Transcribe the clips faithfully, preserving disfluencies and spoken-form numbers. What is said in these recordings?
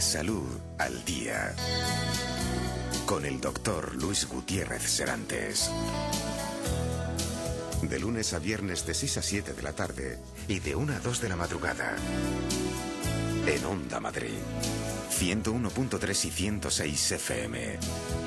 Salud al Día, con el doctor Luis Gutiérrez Serantes. De lunes a viernes de seis a siete de la tarde y de una a dos de la madrugada. En Onda Madrid, ciento uno punto tres y ciento seis F M.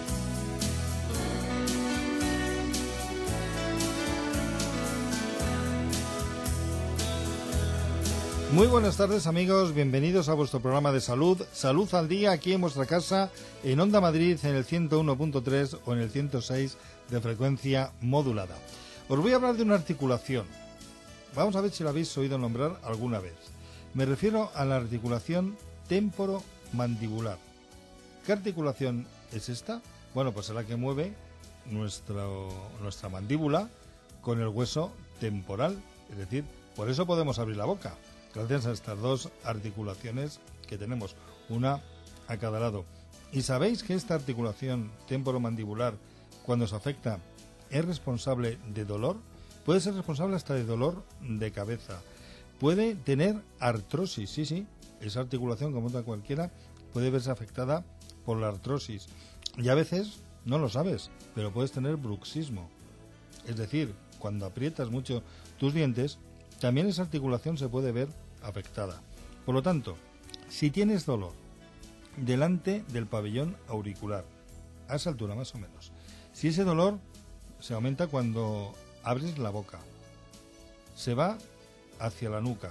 Muy buenas tardes, amigos, bienvenidos a vuestro programa de salud, Salud al Día, aquí en vuestra casa, en Onda Madrid, en el ciento uno punto tres o en el ciento seis de frecuencia modulada. Os voy a hablar de una articulación. Vamos a ver si la habéis oído nombrar alguna vez. Me refiero a la articulación temporomandibular. ¿Qué articulación es esta? Bueno, pues es la que mueve nuestro, nuestra mandíbula con el hueso temporal, es decir, por eso podemos abrir la boca, gracias a estas dos articulaciones que tenemos, una a cada lado. ¿Y sabéis que esta articulación temporomandibular, cuando se afecta, es responsable de dolor? Puede ser responsable hasta de dolor de cabeza. Puede tener artrosis, sí, sí. Esa articulación, como otra cualquiera, puede verse afectada por la artrosis. Y a veces no lo sabes, pero puedes tener bruxismo. Es decir, cuando aprietas mucho tus dientes, también esa articulación se puede ver afectada. Por lo tanto, si tienes dolor delante del pabellón auricular, a esa altura más o menos, si ese dolor se aumenta cuando abres la boca, se va hacia la nuca,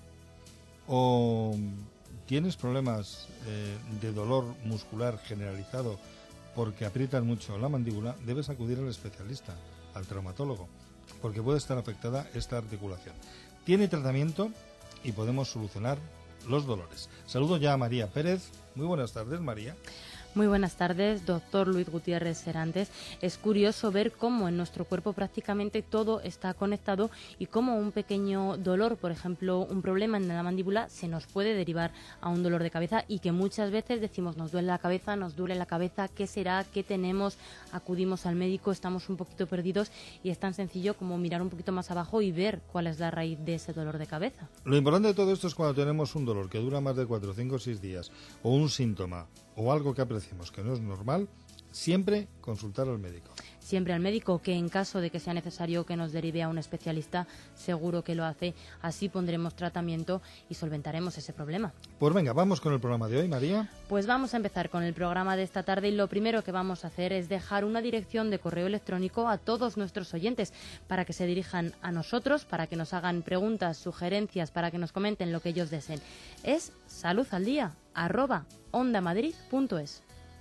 o tienes problemas eh, de dolor muscular generalizado porque aprietas mucho la mandíbula, debes acudir al especialista, al traumatólogo, porque puede estar afectada esta articulación. Tiene tratamiento y podemos solucionar los dolores. Saludo ya a María Pérez. Muy buenas tardes, María. Muy buenas tardes, doctor Luis Gutiérrez Serantes. Es curioso ver cómo en nuestro cuerpo prácticamente todo está conectado y cómo un pequeño dolor, por ejemplo, un problema en la mandíbula, se nos puede derivar a un dolor de cabeza y que muchas veces decimos, nos duele la cabeza, nos duele la cabeza, ¿qué será? ¿Qué tenemos? Acudimos al médico, estamos un poquito perdidos y es tan sencillo como mirar un poquito más abajo y ver cuál es la raíz de ese dolor de cabeza. Lo importante de todo esto es cuando tenemos un dolor que dura más de cuatro, cinco o seis días o un síntoma o algo que apreciemos que no es normal, siempre consultar al médico. Siempre al médico, que en caso de que sea necesario que nos derive a un especialista, seguro que lo hace. Así pondremos tratamiento y solventaremos ese problema. Pues venga, vamos con el programa de hoy, María. Pues vamos a empezar con el programa de esta tarde y lo primero que vamos a hacer es dejar una dirección de correo electrónico a todos nuestros oyentes para que se dirijan a nosotros, para que nos hagan preguntas, sugerencias, para que nos comenten lo que ellos deseen. Es saludaldía arroba ondamadrid punto es.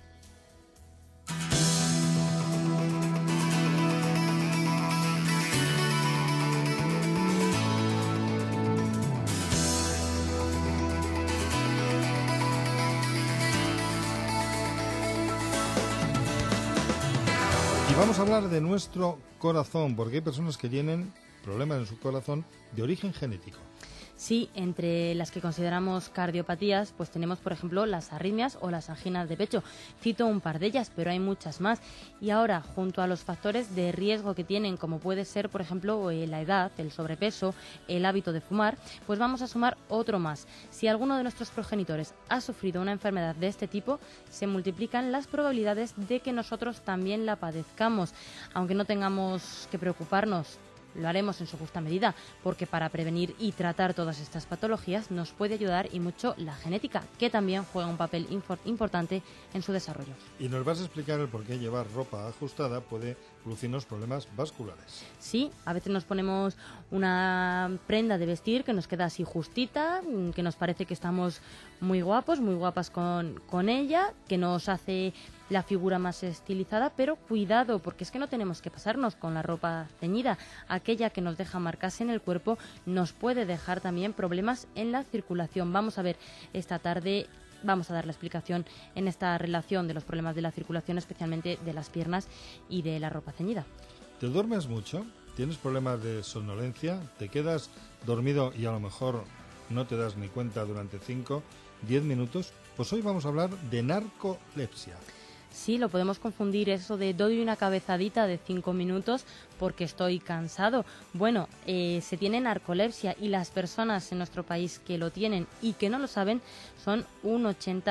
Y vamos a hablar de nuestro corazón, porque hay personas que tienen problemas en su corazón de origen genético. Sí, entre las que consideramos cardiopatías, pues tenemos, por ejemplo, las arritmias o las anginas de pecho. Cito un par de ellas, pero hay muchas más. Y ahora, junto a los factores de riesgo que tienen, como puede ser, por ejemplo, la edad, el sobrepeso, el hábito de fumar, pues vamos a sumar otro más. Si alguno de nuestros progenitores ha sufrido una enfermedad de este tipo, se multiplican las probabilidades de que nosotros también la padezcamos. Aunque no tengamos que preocuparnos, lo haremos en su justa medida, porque para prevenir y tratar todas estas patologías nos puede ayudar y mucho la genética, que también juega un papel infor- importante en su desarrollo. Y nos vas a explicar el por qué llevar ropa ajustada puede producirnos problemas vasculares. Sí, a veces nos ponemos una prenda de vestir que nos queda así justita, que nos parece que estamos muy guapos, muy guapas con, con ella, que nos hace la figura más estilizada, pero cuidado, porque es que no tenemos que pasarnos con la ropa ceñida. Aquella que nos deja marcas en el cuerpo nos puede dejar también problemas en la circulación. Vamos a ver esta tarde, vamos a dar la explicación en esta relación de los problemas de la circulación, especialmente de las piernas y de la ropa ceñida. ¿Te duermes mucho? ¿Tienes problemas de somnolencia? ¿Te quedas dormido y a lo mejor no te das ni cuenta durante cinco, diez minutos? Pues hoy vamos a hablar de narcolepsia. Sí, lo podemos confundir eso de doy una cabezadita de cinco minutos porque estoy cansado. Bueno, eh, se tiene narcolepsia y las personas en nuestro país que lo tienen y que no lo saben son un ochenta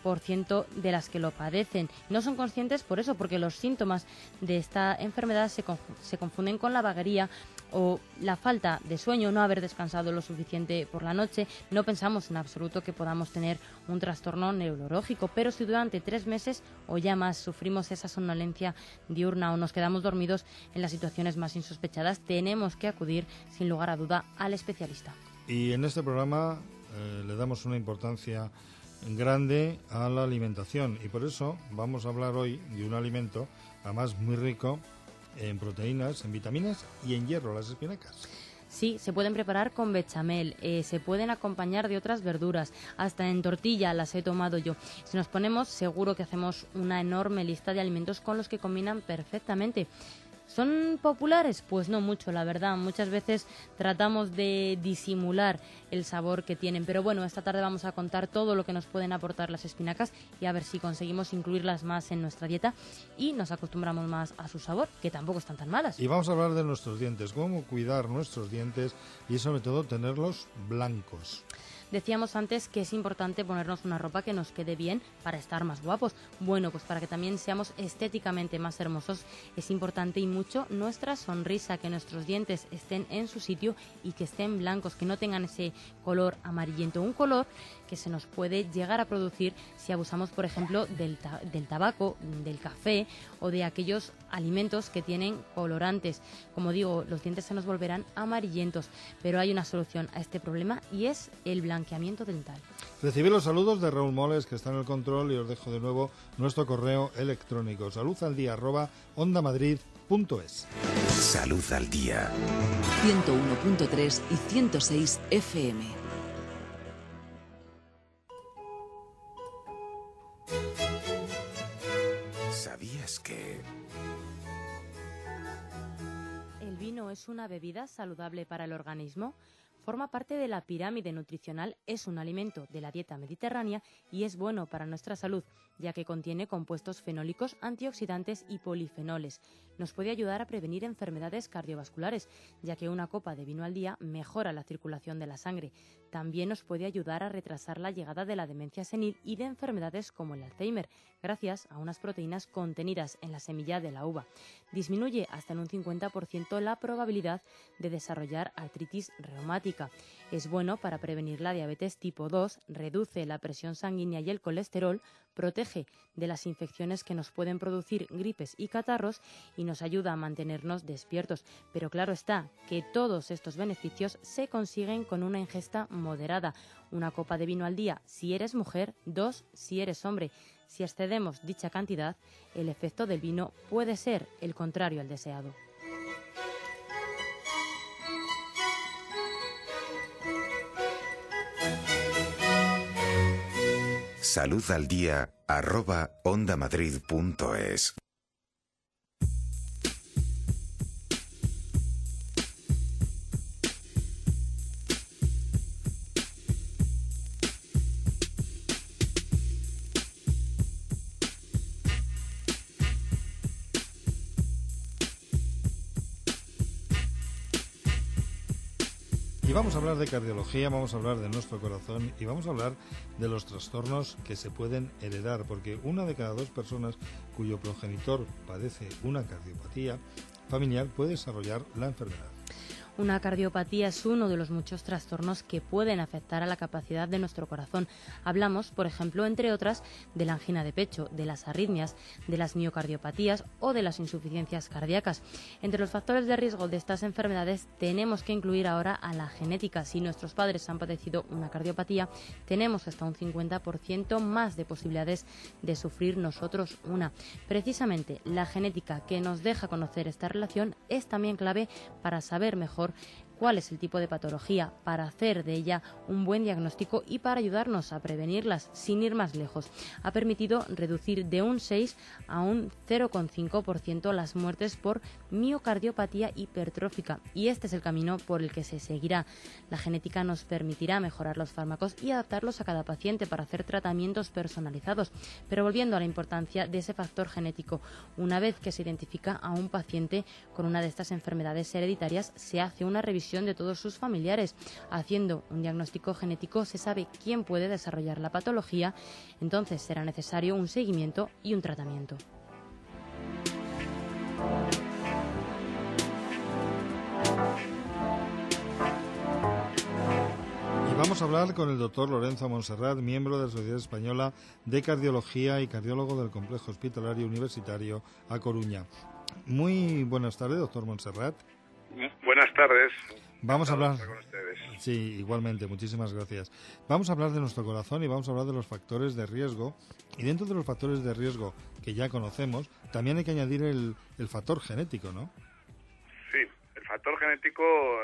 por ciento de las que lo padecen. No son conscientes por eso, porque los síntomas de esta enfermedad se, conf- se confunden con la vaguería o la falta de sueño, no haber descansado lo suficiente por la noche. No pensamos en absoluto que podamos tener un trastorno neurológico, pero si durante tres meses o ya más sufrimos esa somnolencia diurna o nos quedamos dormidos en las situaciones más insospechadas, tenemos que acudir sin lugar a duda al especialista. Y en este programa eh, le damos una importancia grande a la alimentación y por eso vamos a hablar hoy de un alimento además muy rico en proteínas, en vitaminas y en hierro, las espinacas. Sí, se pueden preparar con bechamel, eh, se pueden acompañar de otras verduras, hasta en tortilla las he tomado yo. Si nos ponemos, seguro que hacemos una enorme lista de alimentos con los que combinan perfectamente. ¿Son populares? Pues no mucho, la verdad. Muchas veces tratamos de disimular el sabor que tienen. Pero bueno, esta tarde vamos a contar todo lo que nos pueden aportar las espinacas y a ver si conseguimos incluirlas más en nuestra dieta y nos acostumbramos más a su sabor, que tampoco están tan malas. Y vamos a hablar de nuestros dientes, cómo cuidar nuestros dientes y sobre todo tenerlos blancos. Decíamos antes que es importante ponernos una ropa que nos quede bien para estar más guapos. Bueno, pues para que también seamos estéticamente más hermosos es importante y mucho nuestra sonrisa, que nuestros dientes estén en su sitio y que estén blancos, que no tengan ese color amarillento, un color que se nos puede llegar a producir si abusamos, por ejemplo, del, ta- del tabaco, del café o de aquellos alimentos que tienen colorantes. Como digo, los dientes se nos volverán amarillentos, pero hay una solución a este problema y es el blanqueamiento dental. Recibí los saludos de Raúl Moles, que está en el control, y os dejo de nuevo nuestro correo electrónico saludaldía arroba ondamadrid punto es. Salud al día. ciento uno punto tres y ciento seis F M. ¿Sabías que ¿El vino es una bebida saludable para el organismo? Forma parte de la pirámide nutricional, es un alimento de la dieta mediterránea y es bueno para nuestra salud, ya que contiene compuestos fenólicos, antioxidantes y polifenoles. Nos puede ayudar a prevenir enfermedades cardiovasculares, ya que una copa de vino al día mejora la circulación de la sangre. También nos puede ayudar a retrasar la llegada de la demencia senil y de enfermedades como el Alzheimer, gracias a unas proteínas contenidas en la semilla de la uva. Disminuye hasta en un cincuenta por ciento la probabilidad de desarrollar artritis reumática. Es bueno para prevenir la diabetes tipo dos, reduce la presión sanguínea y el colesterol, protege de las infecciones que nos pueden producir gripes y catarros y nos ayuda a mantenernos despiertos. Pero claro está que todos estos beneficios se consiguen con una ingesta moderada. Una copa de vino al día si eres mujer, dos si eres hombre. Si excedemos dicha cantidad, el efecto del vino puede ser el contrario al deseado. salud al día arroba ondamadrid punto es? Y vamos a hablar de cardiología, vamos a hablar de nuestro corazón y vamos a hablar de los trastornos que se pueden heredar, porque una de cada dos personas cuyo progenitor padece una cardiopatía familiar puede desarrollar la enfermedad. Una cardiopatía es uno de los muchos trastornos que pueden afectar a la capacidad de nuestro corazón. Hablamos, por ejemplo, entre otras, de la angina de pecho, de las arritmias, de las miocardiopatías o de las insuficiencias cardíacas. Entre los factores de riesgo de estas enfermedades tenemos que incluir ahora a la genética. Si nuestros padres han padecido una cardiopatía, tenemos hasta un cincuenta por ciento más de posibilidades de sufrir nosotros una. Precisamente la genética, que nos deja conocer esta relación, es también clave para saber mejor cuál es el tipo de patología, para hacer de ella un buen diagnóstico y para ayudarnos a prevenirlas sin ir más lejos. Ha permitido reducir de un seis a un cero coma cinco por ciento las muertes por miocardiopatía hipertrófica y este es el camino por el que se seguirá. La genética nos permitirá mejorar los fármacos y adaptarlos a cada paciente para hacer tratamientos personalizados. Pero volviendo a la importancia de ese factor genético, una vez que se identifica a un paciente con una de estas enfermedades hereditarias, se hace una revisión supervisión de todos sus familiares. Haciendo un diagnóstico genético se sabe quién puede desarrollar la patología, entonces será necesario un seguimiento y un tratamiento. Vamos a hablar con el doctor Lorenzo Montserrat, miembro de la Sociedad Española de Cardiología y cardiólogo del Complejo Hospitalario Universitario A Coruña. Muy buenas tardes, doctor Montserrat. Buenas tardes. Vamos a hablar. Con ustedes. Sí, igualmente, muchísimas gracias. Vamos a hablar de nuestro corazón y vamos a hablar de los factores de riesgo. Y dentro de los factores de riesgo que ya conocemos, también hay que añadir el, el factor genético, ¿no? Sí, el factor genético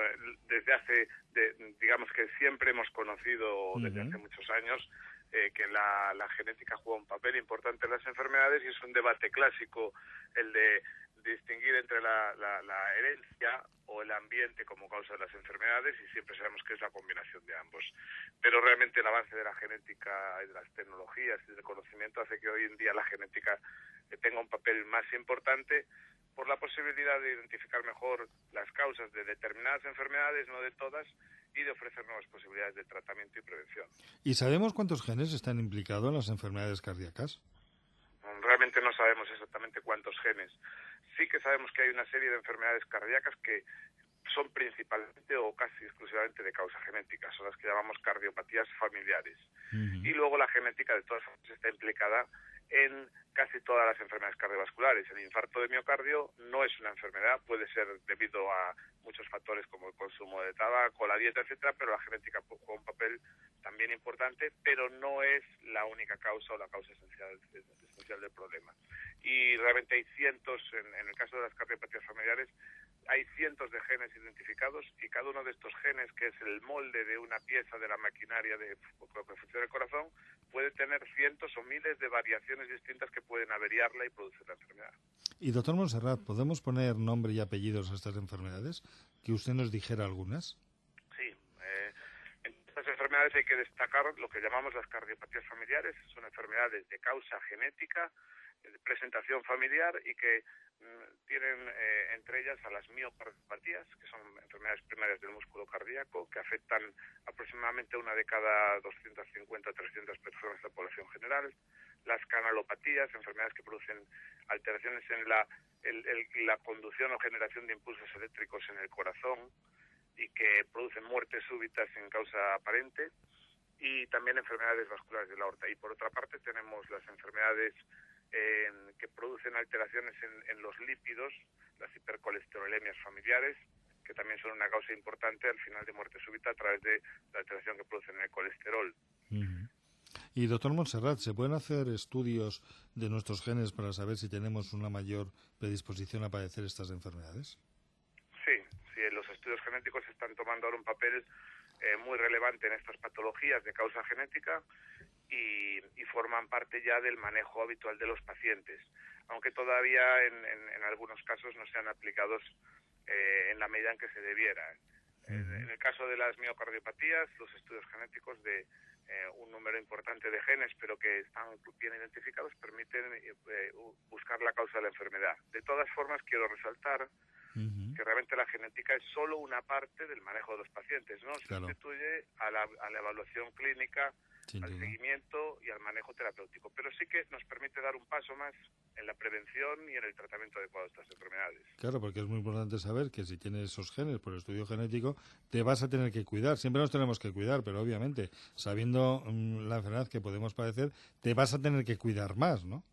desde hace, de, digamos que siempre hemos conocido desde uh-huh. hace muchos años eh, que la, la genética juega un papel importante en las enfermedades y es un debate clásico el de distinguir entre la, la, la herencia o el ambiente como causa de las enfermedades y siempre sabemos que es la combinación de ambos. Pero realmente el avance de la genética y de las tecnologías y del conocimiento hace que hoy en día la genética tenga un papel más importante por la posibilidad de identificar mejor las causas de determinadas enfermedades, no de todas, y de ofrecer nuevas posibilidades de tratamiento y prevención. ¿Y sabemos cuántos genes están implicados en las enfermedades cardíacas? Realmente no sabemos exactamente cuántos genes. Sí que sabemos que hay una serie de enfermedades cardíacas que son principalmente o casi exclusivamente de causa genética, son las que llamamos cardiopatías familiares. Uh-huh. Y luego la genética de todas formas está implicada en casi todas las enfermedades cardiovasculares. El infarto de miocardio no es una enfermedad, puede ser debido a muchos factores como el consumo de tabaco, la dieta, etcétera, pero la genética juega un papel también importante, pero no es la única causa o la causa esencial, esencial del problema. Y realmente hay cientos, en, en el caso de las cardiopatías familiares, hay cientos de genes identificados y cada uno de estos genes, que es el molde de una pieza de la maquinaria de lo que funciona el corazón, puede tener cientos o miles de variaciones distintas que pueden averiarla y producir la enfermedad. Y doctor Montserrat, ¿podemos poner nombre y apellidos a estas enfermedades? ¿Que usted nos dijera algunas? Sí. Eh, en estas enfermedades hay que destacar lo que llamamos las cardiopatías familiares. Son enfermedades de causa genética, de presentación familiar y que mm, tienen eh, entre ellas a las miocardiopatías, que son enfermedades primarias del músculo cardíaco, que afectan aproximadamente una de cada doscientas cincuenta a trescientas personas de la población general. Las canalopatías, enfermedades que producen alteraciones en la, el, el, la conducción o generación de impulsos eléctricos en el corazón y que producen muertes súbitas sin causa aparente. Y también enfermedades vasculares de la aorta. Y por otra parte tenemos las enfermedades eh, que producen alteraciones en, en los lípidos, las hipercolesterolemias familiares, que también son una causa importante al final de muerte súbita a través de la alteración que producen en el colesterol. Uh-huh. Y doctor Montserrat, ¿se pueden hacer estudios de nuestros genes para saber si tenemos una mayor predisposición a padecer estas enfermedades? Sí, sí, los estudios genéticos están tomando ahora un papel Eh, muy relevante en estas patologías de causa genética y, y forman parte ya del manejo habitual de los pacientes, aunque todavía en, en, en algunos casos no sean aplicados eh, en la medida en que se debiera. Uh-huh. En, en el caso de las miocardiopatías, los estudios genéticos de eh, un número importante de genes, pero que están bien identificados, permiten eh, buscar la causa de la enfermedad. De todas formas, quiero resaltar Uh-huh. que realmente la genética es solo una parte del manejo de los pacientes, ¿no? Se claro. sustituye a la, a la evaluación clínica, Sin al duda. seguimiento y al manejo terapéutico, pero sí que nos permite dar un paso más en la prevención y en el tratamiento adecuado de estas enfermedades. Claro, porque es muy importante saber que si tienes esos genes por estudio genético, te vas a tener que cuidar. Siempre nos tenemos que cuidar, pero obviamente, sabiendo um, la enfermedad que podemos padecer, te vas a tener que cuidar más, ¿no?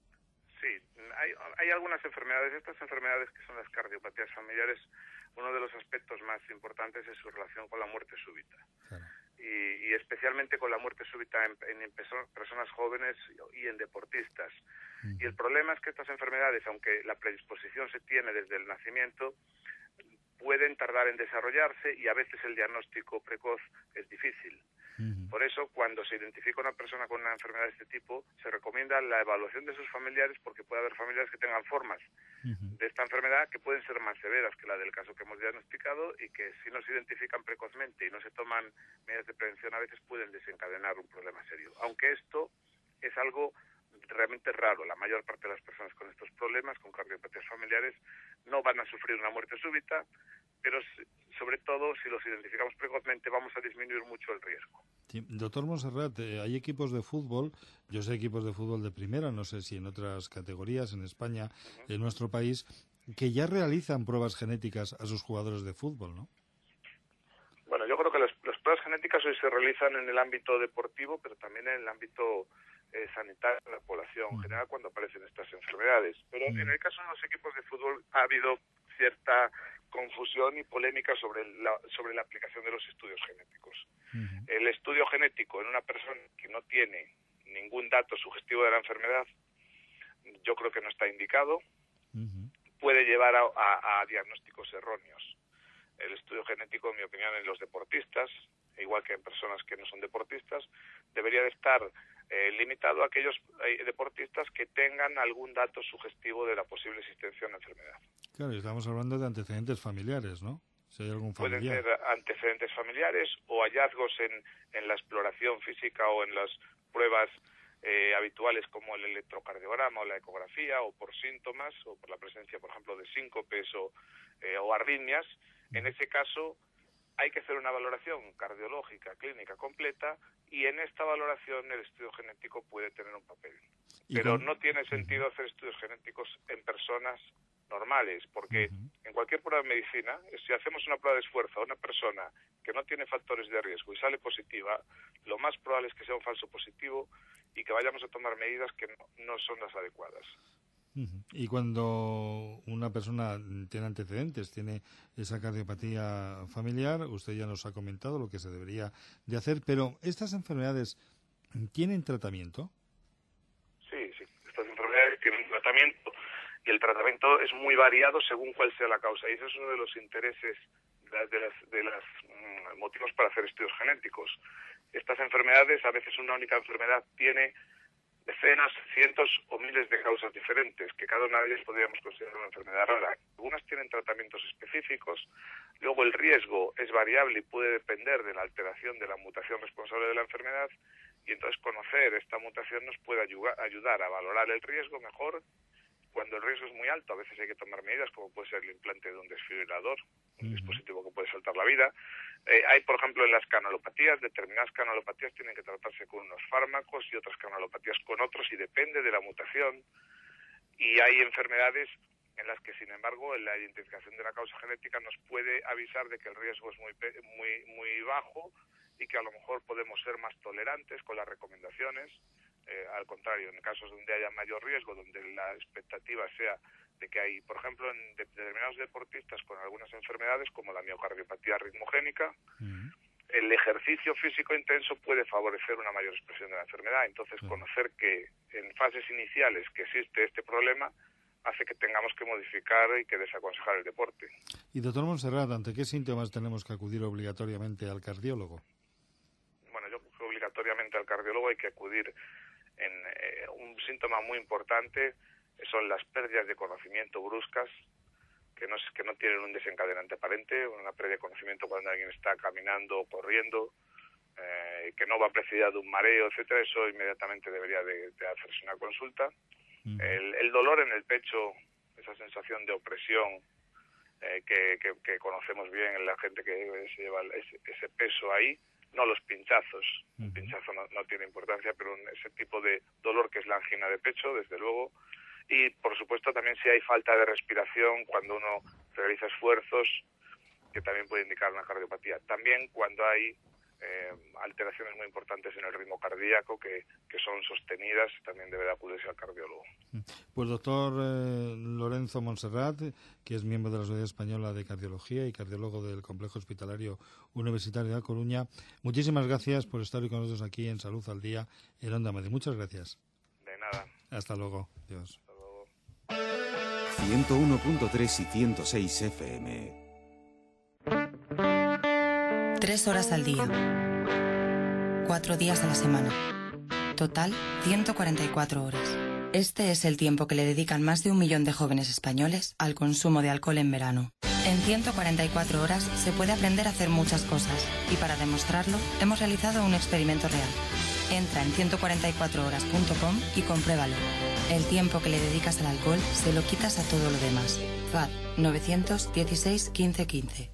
Hay, hay algunas enfermedades, estas enfermedades que son las cardiopatías familiares, uno de los aspectos más importantes es su relación con la muerte súbita. Claro. Y, y especialmente con la muerte súbita en, en personas jóvenes y en deportistas. Uh-huh. Y el problema es que estas enfermedades, aunque la predisposición se tiene desde el nacimiento, pueden tardar en desarrollarse y a veces el diagnóstico precoz es difícil. Uh-huh. Por eso, cuando se identifica una persona con una enfermedad de este tipo, se recomienda la evaluación de sus familiares porque puede haber familiares que tengan formas uh-huh. de esta enfermedad que pueden ser más severas que la del caso que hemos diagnosticado y que si no se identifican precozmente y no se toman medidas de prevención a veces pueden desencadenar un problema serio. Aunque esto es algo realmente raro. La mayor parte de las personas con estos problemas, con cardiopatías familiares, no van a sufrir una muerte súbita, pero sobre todo si los identificamos precozmente vamos a disminuir mucho el riesgo. Sí. Doctor Montserrat, eh, hay equipos de fútbol, yo sé equipos de fútbol de primera, no sé si en otras categorías, en España, uh-huh. en nuestro país, que ya realizan pruebas genéticas a sus jugadores de fútbol, ¿no? Bueno, yo creo que las, las pruebas genéticas hoy se realizan en el ámbito deportivo, pero también en el ámbito eh, sanitario de la población uh-huh. general cuando aparecen estas enfermedades. Pero uh-huh. en el caso de los equipos de fútbol ha habido cierta confusión y polémica sobre la, sobre la aplicación de los estudios genéticos. Uh-huh. El estudio genético en una persona que no tiene ningún dato sugestivo de la enfermedad, yo creo que no está indicado, uh-huh. puede llevar a, a, a diagnósticos erróneos. El estudio genético, en mi opinión, en los deportistas, igual que en personas que no son deportistas, debería de estar eh, limitado a aquellos eh, deportistas que tengan algún dato sugestivo de la posible existencia de una enfermedad. Claro, estamos hablando de antecedentes familiares, ¿no? Si hay algún familiar. Pueden ser antecedentes familiares o hallazgos en, en la exploración física o en las pruebas eh, habituales como el electrocardiograma o la ecografía, o por síntomas o por la presencia, por ejemplo, de síncopes o, eh, o arritmias. En ese caso hay que hacer una valoración cardiológica, clínica completa, y en esta valoración el estudio genético puede tener un papel. Pero con... no tiene sentido hacer estudios genéticos en personas normales, porque uh-huh. en cualquier prueba de medicina, si hacemos una prueba de esfuerzo a una persona que no tiene factores de riesgo y sale positiva, lo más probable es que sea un falso positivo y que vayamos a tomar medidas que no, no son las adecuadas. Uh-huh. Y cuando una persona tiene antecedentes, tiene esa cardiopatía familiar, usted ya nos ha comentado lo que se debería de hacer, pero ¿estas enfermedades tienen tratamiento? Sí, sí, estas enfermedades tienen tratamiento y el tratamiento es muy variado según cuál sea la causa, y ese es uno de los intereses de las, de las, de las mm, motivos para hacer estudios genéticos. Estas enfermedades, a veces una única enfermedad tiene decenas, cientos o miles de causas diferentes, que cada una de ellas podríamos considerar una enfermedad rara. Algunas tienen tratamientos específicos, luego el riesgo es variable y puede depender de la alteración de la mutación responsable de la enfermedad, y entonces conocer esta mutación nos puede ayudar, ayudar a valorar el riesgo mejor. Cuando el riesgo es muy alto, a veces hay que tomar medidas, como puede ser el implante de un desfibrilador, un uh-huh. dispositivo que puede saltar la vida. Eh, hay, por ejemplo, en las canalopatías, determinadas canalopatías tienen que tratarse con unos fármacos y otras canalopatías con otros, y depende de la mutación. Y hay enfermedades en las que, sin embargo, la identificación de la causa genética nos puede avisar de que el riesgo es muy, muy, muy bajo y que a lo mejor podemos ser más tolerantes con las recomendaciones. Eh, al contrario, en casos donde haya mayor riesgo, donde la expectativa sea de que hay, por ejemplo, en de, determinados deportistas con algunas enfermedades como la miocardiopatía ritmogénica, uh-huh. el ejercicio físico intenso puede favorecer una mayor expresión de la enfermedad. Entonces, uh-huh. conocer que en fases iniciales que existe este problema hace que tengamos que modificar y que desaconsejar el deporte. Y doctor Montserrat, ¿ante qué síntomas tenemos que acudir obligatoriamente al cardiólogo? Bueno, yo creo que obligatoriamente al cardiólogo hay que acudir en eh, un síntoma muy importante son las pérdidas de conocimiento bruscas, que no, que no tienen un desencadenante aparente, una pérdida de conocimiento cuando alguien está caminando o corriendo, eh, que no va precedida de un mareo, etcétera. Eso inmediatamente debería de, de hacerse una consulta. Uh-huh. El, el dolor en el pecho, esa sensación de opresión eh, que, que, que conocemos bien en la gente que se lleva ese, ese peso ahí. No los pinchazos, uh-huh. el pinchazo no, no tiene importancia, pero ese tipo de dolor que es la angina de pecho, desde luego. Y, por supuesto, también si hay falta de respiración cuando uno realiza esfuerzos, que también puede indicar una cardiopatía. También cuando hay eh, alteraciones muy importantes en el ritmo cardíaco, que, que son sostenidas, también deberá acudirse al cardiólogo. Pues doctor eh, Lorenzo Montserrat, que es miembro de la Sociedad Española de Cardiología y cardiólogo del Complejo Hospitalario Universitario de A Coruña, muchísimas gracias por estar hoy con nosotros aquí en Salud al Día en Onda Madrid. Muchas gracias. De nada. Hasta luego. Adiós. Hasta luego. ciento uno punto tres y ciento seis F M. Tres horas al día. Cuatro días a la semana. Total, ciento cuarenta y cuatro horas. Este es el tiempo que le dedican más de un millón de jóvenes españoles al consumo de alcohol en verano. En ciento cuarenta y cuatro horas se puede aprender a hacer muchas cosas y para demostrarlo hemos realizado un experimento real. Entra en ciento cuarenta y cuatro horas punto com y compruébalo. El tiempo que le dedicas al alcohol se lo quitas a todo lo demás. F A D nueve uno seis, quince, quince.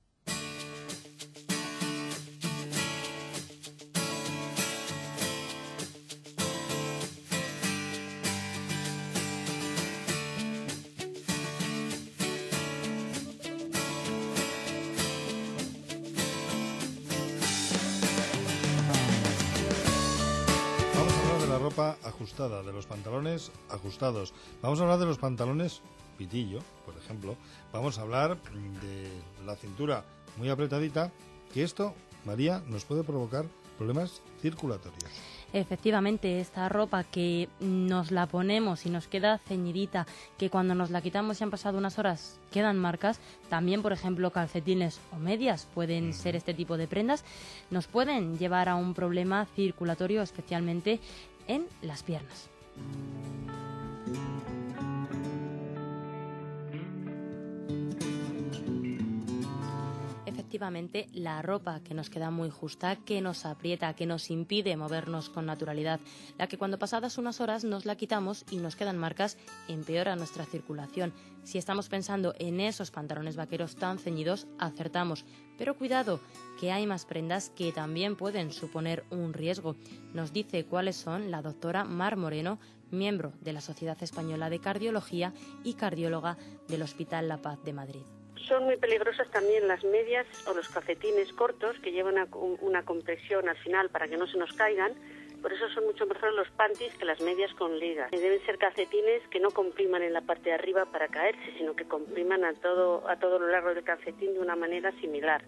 Ajustada, de los pantalones ajustados. Vamos a hablar de los pantalones pitillo, por ejemplo. Vamos a hablar de la cintura muy apretadita, que esto, María, nos puede provocar problemas circulatorios. Efectivamente, esta ropa que nos la ponemos y nos queda ceñidita, que cuando nos la quitamos y han pasado unas horas quedan marcas, también, por ejemplo, calcetines o medias pueden uh-huh. ser este tipo de prendas, nos pueden llevar a un problema circulatorio, especialmente en las piernas. Efectivamente, la ropa que nos queda muy justa, que nos aprieta, que nos impide movernos con naturalidad, la que cuando pasadas unas horas nos la quitamos y nos quedan marcas, empeora nuestra circulación. Si estamos pensando en esos pantalones vaqueros tan ceñidos, acertamos. Pero cuidado, que hay más prendas que también pueden suponer un riesgo. Nos dice cuáles son la doctora Mar Moreno, miembro de la Sociedad Española de Cardiología y cardióloga del Hospital La Paz de Madrid. Son muy peligrosas también las medias o los calcetines cortos que llevan una, una compresión al final para que no se nos caigan. Por eso son mucho mejor los panties que las medias con ligas. Deben ser calcetines que no compriman en la parte de arriba para caerse, sino que compriman a todo, a todo lo largo del calcetín de una manera similar.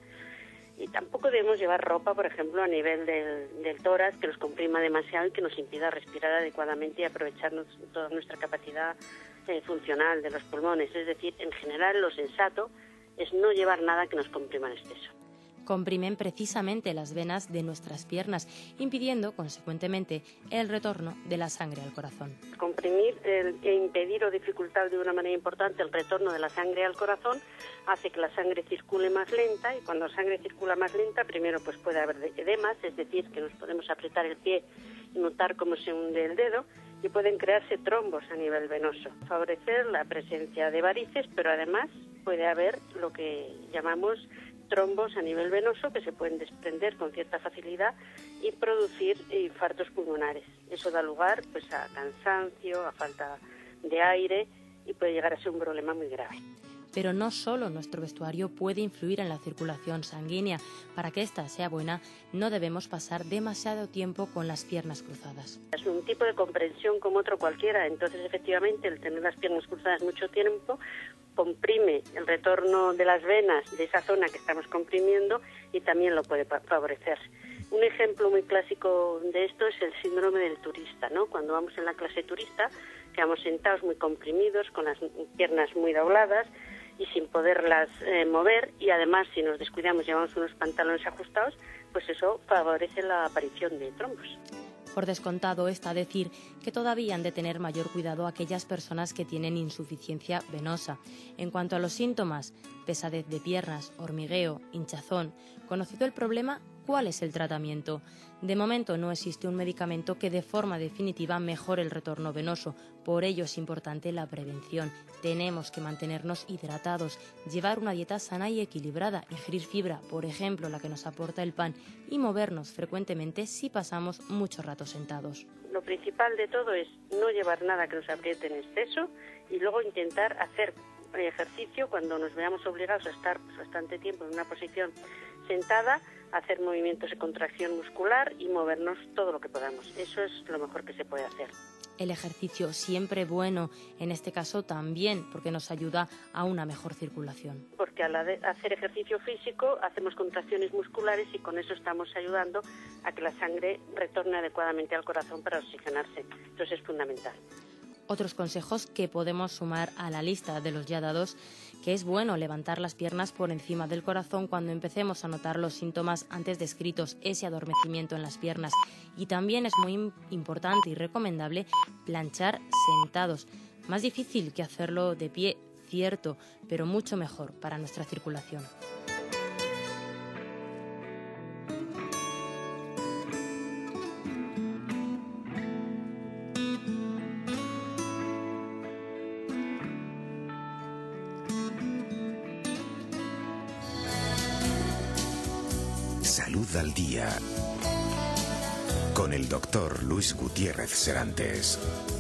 Y tampoco debemos llevar ropa, por ejemplo, a nivel del, del tórax, que nos comprima demasiado y que nos impida respirar adecuadamente y aprovechar toda nuestra capacidad eh, funcional de los pulmones. Es decir, en general, lo sensato es no llevar nada que nos comprima en exceso. Comprimen precisamente las venas de nuestras piernas, impidiendo, consecuentemente, el retorno de la sangre al corazón. Comprimir el, e impedir o dificultar de una manera importante el retorno de la sangre al corazón hace que la sangre circule más lenta, y cuando la sangre circula más lenta, primero pues puede haber edemas, es decir, que nos podemos apretar el pie y notar cómo se hunde el dedo, y pueden crearse trombos a nivel venoso, favorecer la presencia de varices, pero además puede haber lo que llamamos trombos a nivel venoso que se pueden desprender con cierta facilidad y producir infartos pulmonares. Eso da lugar pues a cansancio, a falta de aire y puede llegar a ser un problema muy grave. Pero no solo nuestro vestuario puede influir en la circulación sanguínea. Para que ésta sea buena, no debemos pasar demasiado tiempo con las piernas cruzadas. Es un tipo de comprensión como otro cualquiera, entonces efectivamente el tener las piernas cruzadas mucho tiempo comprime el retorno de las venas de esa zona que estamos comprimiendo y también lo puede favorecer. Un ejemplo muy clásico de esto es el síndrome del turista, ¿no? Cuando vamos en la clase turista, quedamos sentados muy comprimidos, con las piernas muy dobladas y sin poderlas eh, mover, y además si nos descuidamos llevamos unos pantalones ajustados, pues eso favorece la aparición de trombos. Por descontado está decir que todavía han de tener mayor cuidado aquellas personas que tienen insuficiencia venosa. En cuanto a los síntomas, pesadez de piernas, hormigueo, hinchazón, conocido el problema, ¿cuál es el tratamiento? De momento no existe un medicamento que de forma definitiva mejore el retorno venoso. Por ello es importante la prevención. Tenemos que mantenernos hidratados, llevar una dieta sana y equilibrada, ingerir fibra, por ejemplo la que nos aporta el pan, y movernos frecuentemente si pasamos mucho rato sentados. Lo principal de todo es no llevar nada que nos apriete en exceso y luego intentar hacer ejercicio cuando nos veamos obligados a estar pues, bastante tiempo en una posición sentada, hacer movimientos de contracción muscular y movernos todo lo que podamos. Eso es lo mejor que se puede hacer. El ejercicio siempre bueno, en este caso también, porque nos ayuda a una mejor circulación. Porque al hacer ejercicio físico hacemos contracciones musculares y con eso estamos ayudando a que la sangre retorne adecuadamente al corazón para oxigenarse. Entonces es fundamental. Otros consejos que podemos sumar a la lista de los ya dados, que es bueno levantar las piernas por encima del corazón cuando empecemos a notar los síntomas antes descritos, ese adormecimiento en las piernas. Y también es muy importante y recomendable planchar sentados. Más difícil que hacerlo de pie, cierto, pero mucho mejor para nuestra circulación. Salud al Día. Con el doctor Luis Gutiérrez Serantes.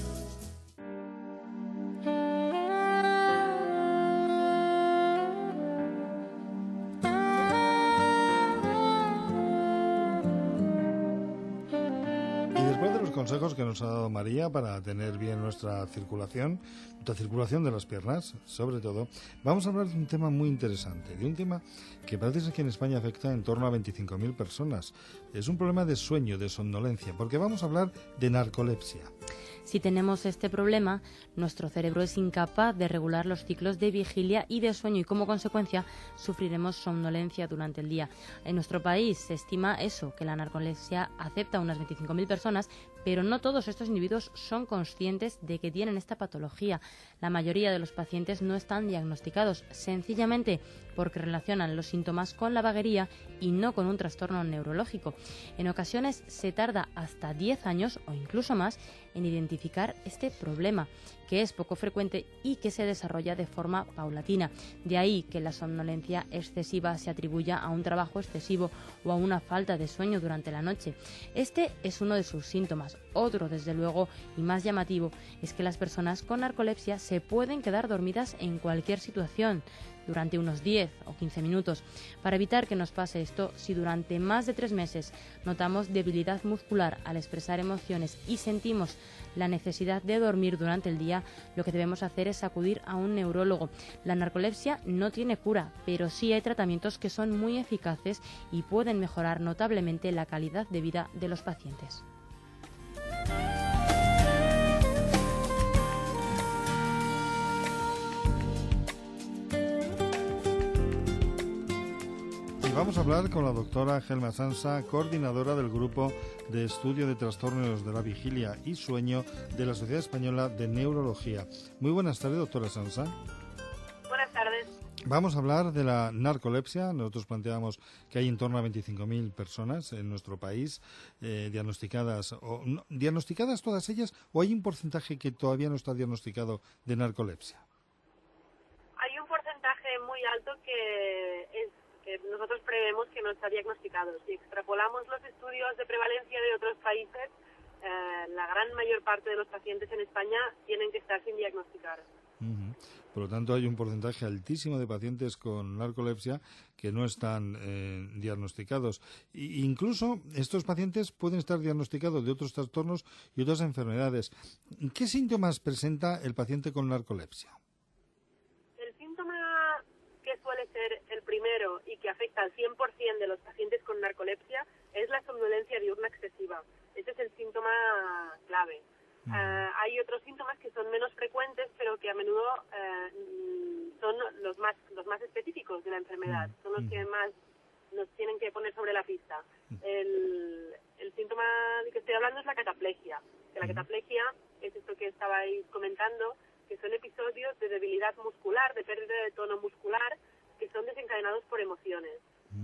Consejos que nos ha dado María para tener bien nuestra circulación, nuestra circulación de las piernas, sobre todo. Vamos a hablar de un tema muy interesante, de un tema que parece ser que en España afecta en torno a veinticinco mil personas. Es un problema de sueño, de somnolencia, porque vamos a hablar de narcolepsia. Si tenemos este problema, nuestro cerebro es incapaz de regular los ciclos de vigilia y de sueño y como consecuencia sufriremos somnolencia durante el día. En nuestro país se estima eso, que la narcolepsia afecta a unas veinticinco mil personas, pero no todos estos individuos son conscientes de que tienen esta patología. La mayoría de los pacientes no están diagnosticados, sencillamente porque relacionan los síntomas con la vaguería y no con un trastorno neurológico. En ocasiones se tarda hasta diez años o incluso más en identificar este problema, que es poco frecuente y que se desarrolla de forma paulatina. De ahí que la somnolencia excesiva se atribuya a un trabajo excesivo o a una falta de sueño durante la noche. Este es uno de sus síntomas. Otro, desde luego, y más llamativo, es que las personas con narcolepsia se pueden quedar dormidas en cualquier situación durante unos diez o quince minutos. Para evitar que nos pase esto, si durante más de tres meses notamos debilidad muscular al expresar emociones y sentimos la necesidad de dormir durante el día, lo que debemos hacer es acudir a un neurólogo. La narcolepsia no tiene cura, pero sí hay tratamientos que son muy eficaces y pueden mejorar notablemente la calidad de vida de los pacientes. Vamos a hablar con la doctora Gelma Sansa, coordinadora del Grupo de Estudio de Trastornos de la Vigilia y Sueño de la Sociedad Española de Neurología. Muy buenas tardes, doctora Sansa. Buenas tardes. Vamos a hablar de la narcolepsia. Nosotros planteamos que hay en torno a veinticinco mil personas en nuestro país eh, diagnosticadas, o no, diagnosticadas todas ellas, o hay un porcentaje que todavía no está diagnosticado de narcolepsia. Hay un porcentaje muy alto que es que nosotros prevemos que no está diagnosticado. Si extrapolamos los estudios de prevalencia de otros países, eh, la gran mayor parte de los pacientes en España tienen que estar sin diagnosticar. Uh-huh. Por lo tanto, hay un porcentaje altísimo de pacientes con narcolepsia que no están eh, diagnosticados. E incluso estos pacientes pueden estar diagnosticados de otros trastornos y otras enfermedades. ¿Qué síntomas presenta el paciente con narcolepsia? El síntoma que suele ser el primero y que afecta al cien por ciento de los pacientes con narcolepsia es la somnolencia diurna excesiva. Este es el síntoma clave. Uh, hay otros síntomas que son menos frecuentes, pero que a menudo uh, son los más los más específicos de la enfermedad, son los que más nos tienen que poner sobre la pista. El, el síntoma del que estoy hablando es la cataplegia. Que la cataplegia es esto que estabais comentando, que son episodios de debilidad muscular, de pérdida de tono muscular, que son desencadenados por emociones.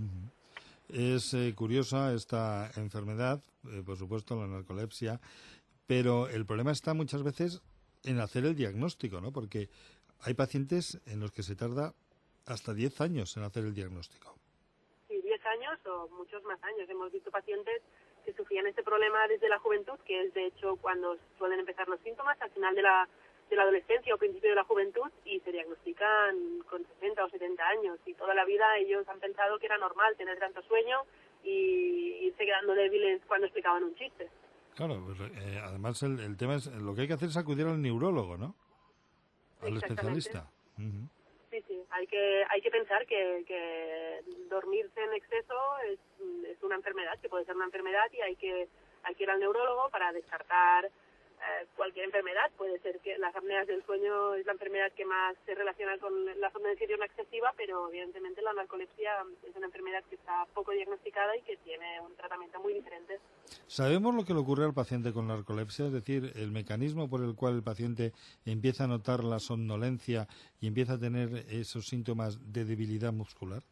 Es eh, curiosa esta enfermedad, eh, por supuesto, la narcolepsia, pero el problema está muchas veces en hacer el diagnóstico, ¿no? Porque hay pacientes en los que se tarda hasta diez años en hacer el diagnóstico. Sí, diez años o muchos más años. Hemos visto pacientes que sufrían este problema desde la juventud, que es de hecho cuando suelen empezar los síntomas, al final de la, de la adolescencia o principio de la juventud, y se diagnostican con sesenta o setenta años. Y toda la vida ellos han pensado que era normal tener tanto sueño y irse quedando débiles cuando explicaban un chiste. Claro, pues, eh, además el, el tema es, lo que hay que hacer es acudir al neurólogo, ¿no? Al especialista. Uh-huh. Sí, sí, hay que hay que pensar que, que dormirse en exceso es, es una enfermedad, que puede ser una enfermedad, y hay que hay que ir al neurólogo para descartar eh, cualquier enfermedad. Puede ser que las apneas del sueño es la enfermedad que más se relaciona con la somnolencia diurna excesiva, pero evidentemente la narcolepsia es una enfermedad que está poco diagnosticada y que tiene un tratamiento muy diferente. ¿Sabemos lo que le ocurre al paciente con narcolepsia? Es decir, el mecanismo por el cual el paciente empieza a notar la somnolencia y empieza a tener esos síntomas de debilidad muscular.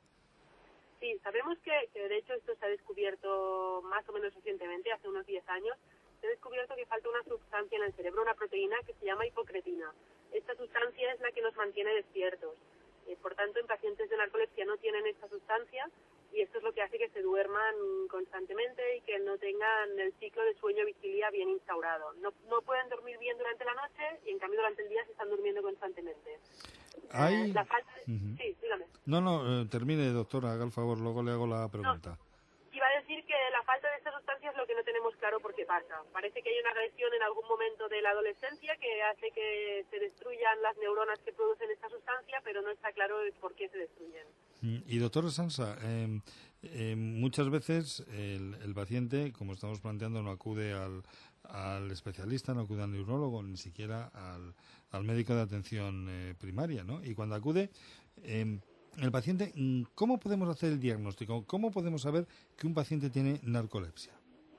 Sí, sabemos que, que de hecho esto se ha descubierto más o menos recientemente, hace unos diez años. Se ha descubierto que falta una sustancia en el cerebro, una proteína que se llama hipocretina. Esta sustancia es la que nos mantiene despiertos. Eh, por tanto, en pacientes de narcolepsia no tienen esta sustancia y esto es lo que hace que se duerman constantemente y que no tengan el ciclo de sueño-vigilia bien instaurado. No, no pueden dormir bien durante la noche y en cambio durante el día se están durmiendo constantemente. Hay... Eh, la falta de... uh-huh. Sí, dígame. No, no, eh, termine, doctora, haga el favor, luego le hago la pregunta. No. Iba a decir que la falta de esta sustancia es lo que no tenemos claro por qué pasa. Parece que hay una agresión en algún momento de la adolescencia que hace que se destruyan las neuronas que producen esta sustancia, pero no está claro por qué se destruyen. Y doctora Sansa, eh, eh, muchas veces el, el paciente, como estamos planteando, no acude al, al especialista, no acude al neurólogo, ni siquiera al, al médico de atención eh, primaria, ¿no? Y cuando acude... Eh, el paciente, ¿cómo podemos hacer el diagnóstico? ¿Cómo podemos saber que un paciente tiene narcolepsia?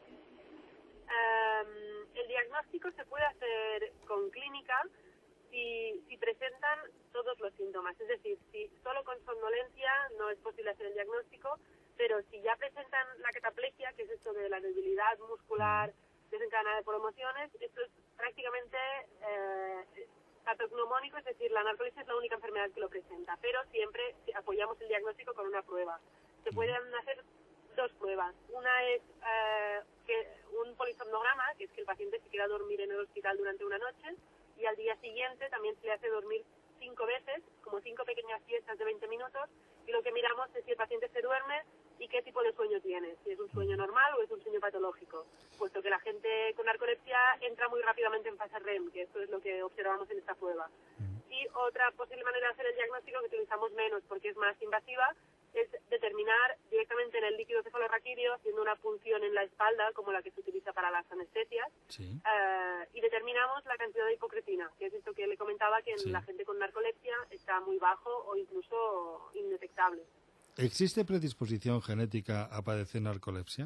Um, el diagnóstico se puede hacer con clínica si, si presentan todos los síntomas. Es decir, si solo con somnolencia no es posible hacer el diagnóstico, pero si ya presentan la cataplegia, que es esto de la debilidad muscular desencadenada por emociones, esto es prácticamente... Eh, patognomónico, es decir, la narcolepsia es la única enfermedad que lo presenta, pero siempre apoyamos el diagnóstico con una prueba. Se pueden hacer dos pruebas. Una es eh, que un polisomnograma, que es que el paciente se queda a dormir en el hospital durante una noche, y al día siguiente también se le hace dormir cinco veces, como cinco pequeñas siestas de veinte minutos, y lo que miramos es si el paciente se duerme y qué tipo de sueño tiene, si es un sueño normal o es un sueño patológico, puesto que la gente con narcolepsia entra muy rápidamente en fase R E M, que esto es lo que observamos en esta prueba. Y otra posible manera de hacer el diagnóstico, que utilizamos menos porque es más invasiva, es determinar directamente en el líquido cefalorraquídeo, haciendo una punción en la espalda, como la que se utiliza para las anestesias, sí. uh, y determinamos la cantidad de hipocretina, que es esto que le comentaba, que en sí. la gente con narcolepsia está muy bajo o incluso indetectable. ¿Existe predisposición genética a padecer narcolepsia?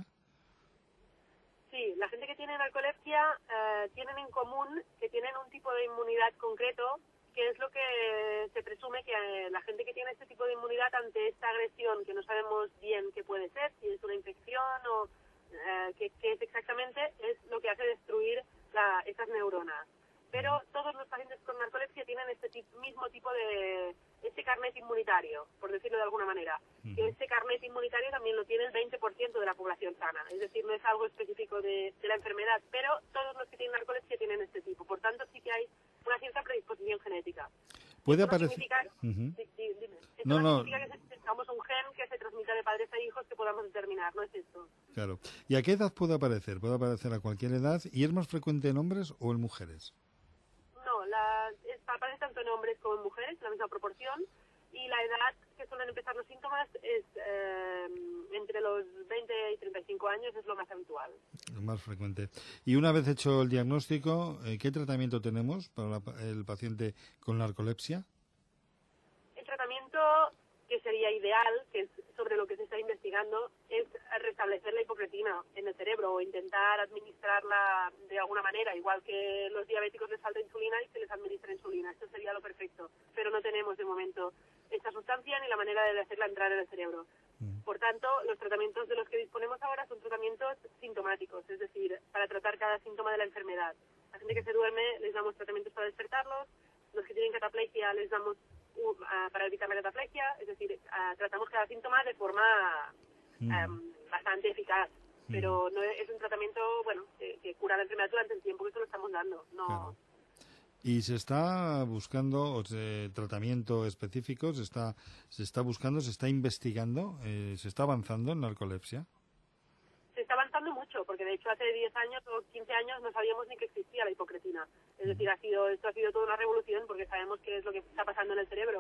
Sí, la gente que tiene narcolepsia uh, tienen en común que tienen un tipo de inmunidad concreto, que es lo que se presume que eh, la gente que tiene este tipo de inmunidad ante esta agresión, que no sabemos bien qué puede ser, si es una infección o eh, qué, qué es exactamente, es lo que hace destruir la, esas neuronas. Pero todos los pacientes con narcolepsia tienen este tipo, mismo tipo de, este carnet inmunitario, por decirlo de alguna manera. Uh-huh. Que este carnet inmunitario también lo tiene el veinte por ciento de la población sana, es decir, no es algo específico de, de la enfermedad, pero todos los que tienen narcolepsia tienen este tipo. Por tanto, sí que hay una cierta predisposición genética. Puede Esto no aparecer... significa, uh-huh. sí, sí, dime. Esto no, no, no significa que tengamos un gen que se transmita de padres a hijos que podamos determinar, no es esto. Claro. ¿Y a qué edad puede aparecer? Puede aparecer a cualquier edad, ¿y es más frecuente en hombres o en mujeres? No, la, es, aparece tanto en hombres como en mujeres, en la misma proporción, y la edad que suelen empezar los síntomas es eh, entre los veinte y treinta y cinco años, es lo más habitual. Lo más frecuente. Y una vez hecho el diagnóstico, ¿qué tratamiento tenemos para la, el paciente con narcolepsia? El tratamiento que sería ideal, que es sobre lo que se está investigando, es restablecer la hipocretina en el cerebro o intentar administrarla de alguna manera, igual que los diabéticos les falta insulina y se les administra insulina. Esto sería lo perfecto, pero no tenemos de momento esta sustancia ni la manera de hacerla entrar en el cerebro. Por tanto, los tratamientos de los que disponemos ahora son tratamientos sintomáticos, es decir, para tratar cada síntoma de la enfermedad. La gente que se duerme les damos tratamientos para despertarlos, los que tienen cataplegia les damos uh, uh, para evitar la cataplegia, es decir, uh, tratamos cada síntoma de forma um, bastante eficaz, pero no es un tratamiento, bueno, que, que cura la enfermedad durante el tiempo que se lo estamos dando, no... Claro. ¿Y se está buscando o sea, tratamiento específico? ¿Se está, se está buscando, se está investigando? Eh, ¿Se está avanzando en narcolepsia? Se está avanzando mucho, porque de hecho hace diez años o quince años no sabíamos ni que existía la hipocretina. Es decir, ha sido esto ha sido toda una revolución porque sabemos qué es lo que está pasando en el cerebro.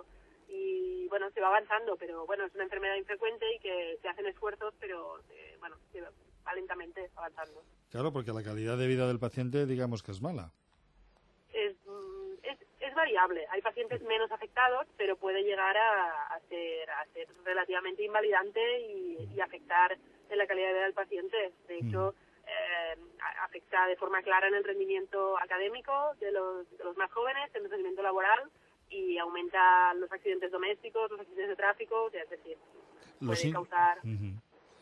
Y bueno, se va avanzando, pero bueno, es una enfermedad infrecuente y que se hacen esfuerzos, pero eh, bueno, se va lentamente avanzando. Claro, porque la calidad de vida del paciente, digamos que es mala. Es, es, es variable. Hay pacientes menos afectados, pero puede llegar a, a, ser, a ser relativamente invalidante y, y afectar en la calidad de vida del paciente. De hecho, eh, afecta de forma clara en el rendimiento académico de los, de los más jóvenes, en el rendimiento laboral, y aumenta los accidentes domésticos, los accidentes de tráfico, es decir, puede Los in... causar... Uh-huh.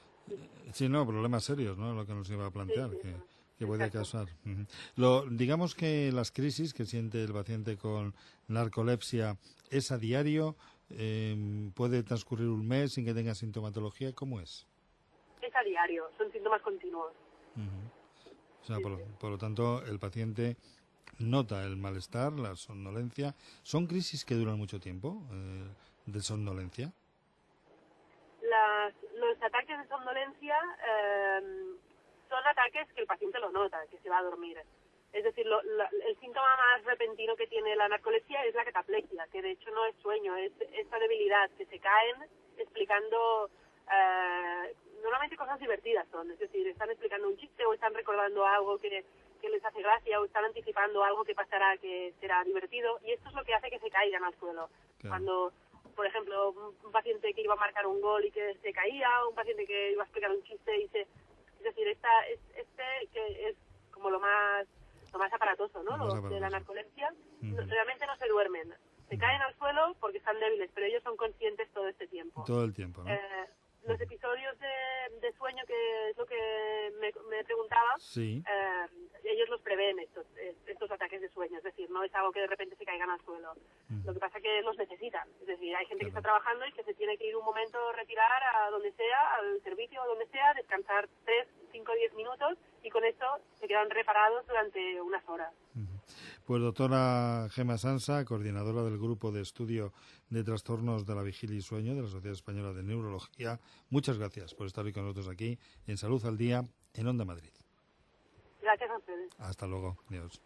Sí, no, problemas serios, ¿no? Lo que nos iba a plantear, sí, sí, que, que puede causar. Uh-huh. Lo, digamos que las crisis que siente el paciente con narcolepsia es a diario, Eh, ¿Puede transcurrir un mes sin que tenga sintomatología? ¿Cómo es? Es a diario, son síntomas continuos. Uh-huh. O sea, por, por lo tanto, el paciente nota el malestar, la somnolencia. ¿Son crisis que duran mucho tiempo eh, de somnolencia? Las, los ataques de somnolencia eh, son ataques que el paciente lo nota, que se va a dormir. Es decir, lo, la, el síntoma más repentino que tiene la narcolepsia es la cataplexia, que de hecho no es sueño, es esta debilidad, que se caen explicando, eh, normalmente cosas divertidas son, es decir, están explicando un chiste o están recordando algo que, que les hace gracia o están anticipando algo que pasará que será divertido, y esto es lo que hace que se caigan al suelo. Claro. Cuando, por ejemplo, un paciente que iba a marcar un gol y que se caía, o un paciente que iba a explicar un chiste y se... Es decir, esta, este que es como lo más... lo más aparatoso, ¿no? Los de la narcolepsia, uh-huh. realmente no se duermen. Se caen al suelo porque están débiles, pero ellos son conscientes todo este tiempo. Todo el tiempo, ¿no? Eh, los episodios de, de sueño, que es lo que me, me preguntaba, sí. eh, ellos los prevén, estos, estos ataques de sueño. Es decir, no es algo que de repente se caigan al suelo. Uh-huh. Lo que pasa es que los necesitan. Es decir, hay gente claro. que está trabajando y que se tiene que ir un momento, retirar a donde sea, al servicio o donde sea, descansar tres, cinco, diez minutos, y con esto se quedan reparados durante unas horas. Uh-huh. Pues doctora Gemma Sansa, coordinadora del Grupo de Estudio de Trastornos de la Vigilia y Sueño de la Sociedad Española de Neurología, muchas gracias por estar hoy con nosotros aquí en Salud al Día en Onda Madrid. Gracias a ustedes. Hasta luego. Adiós.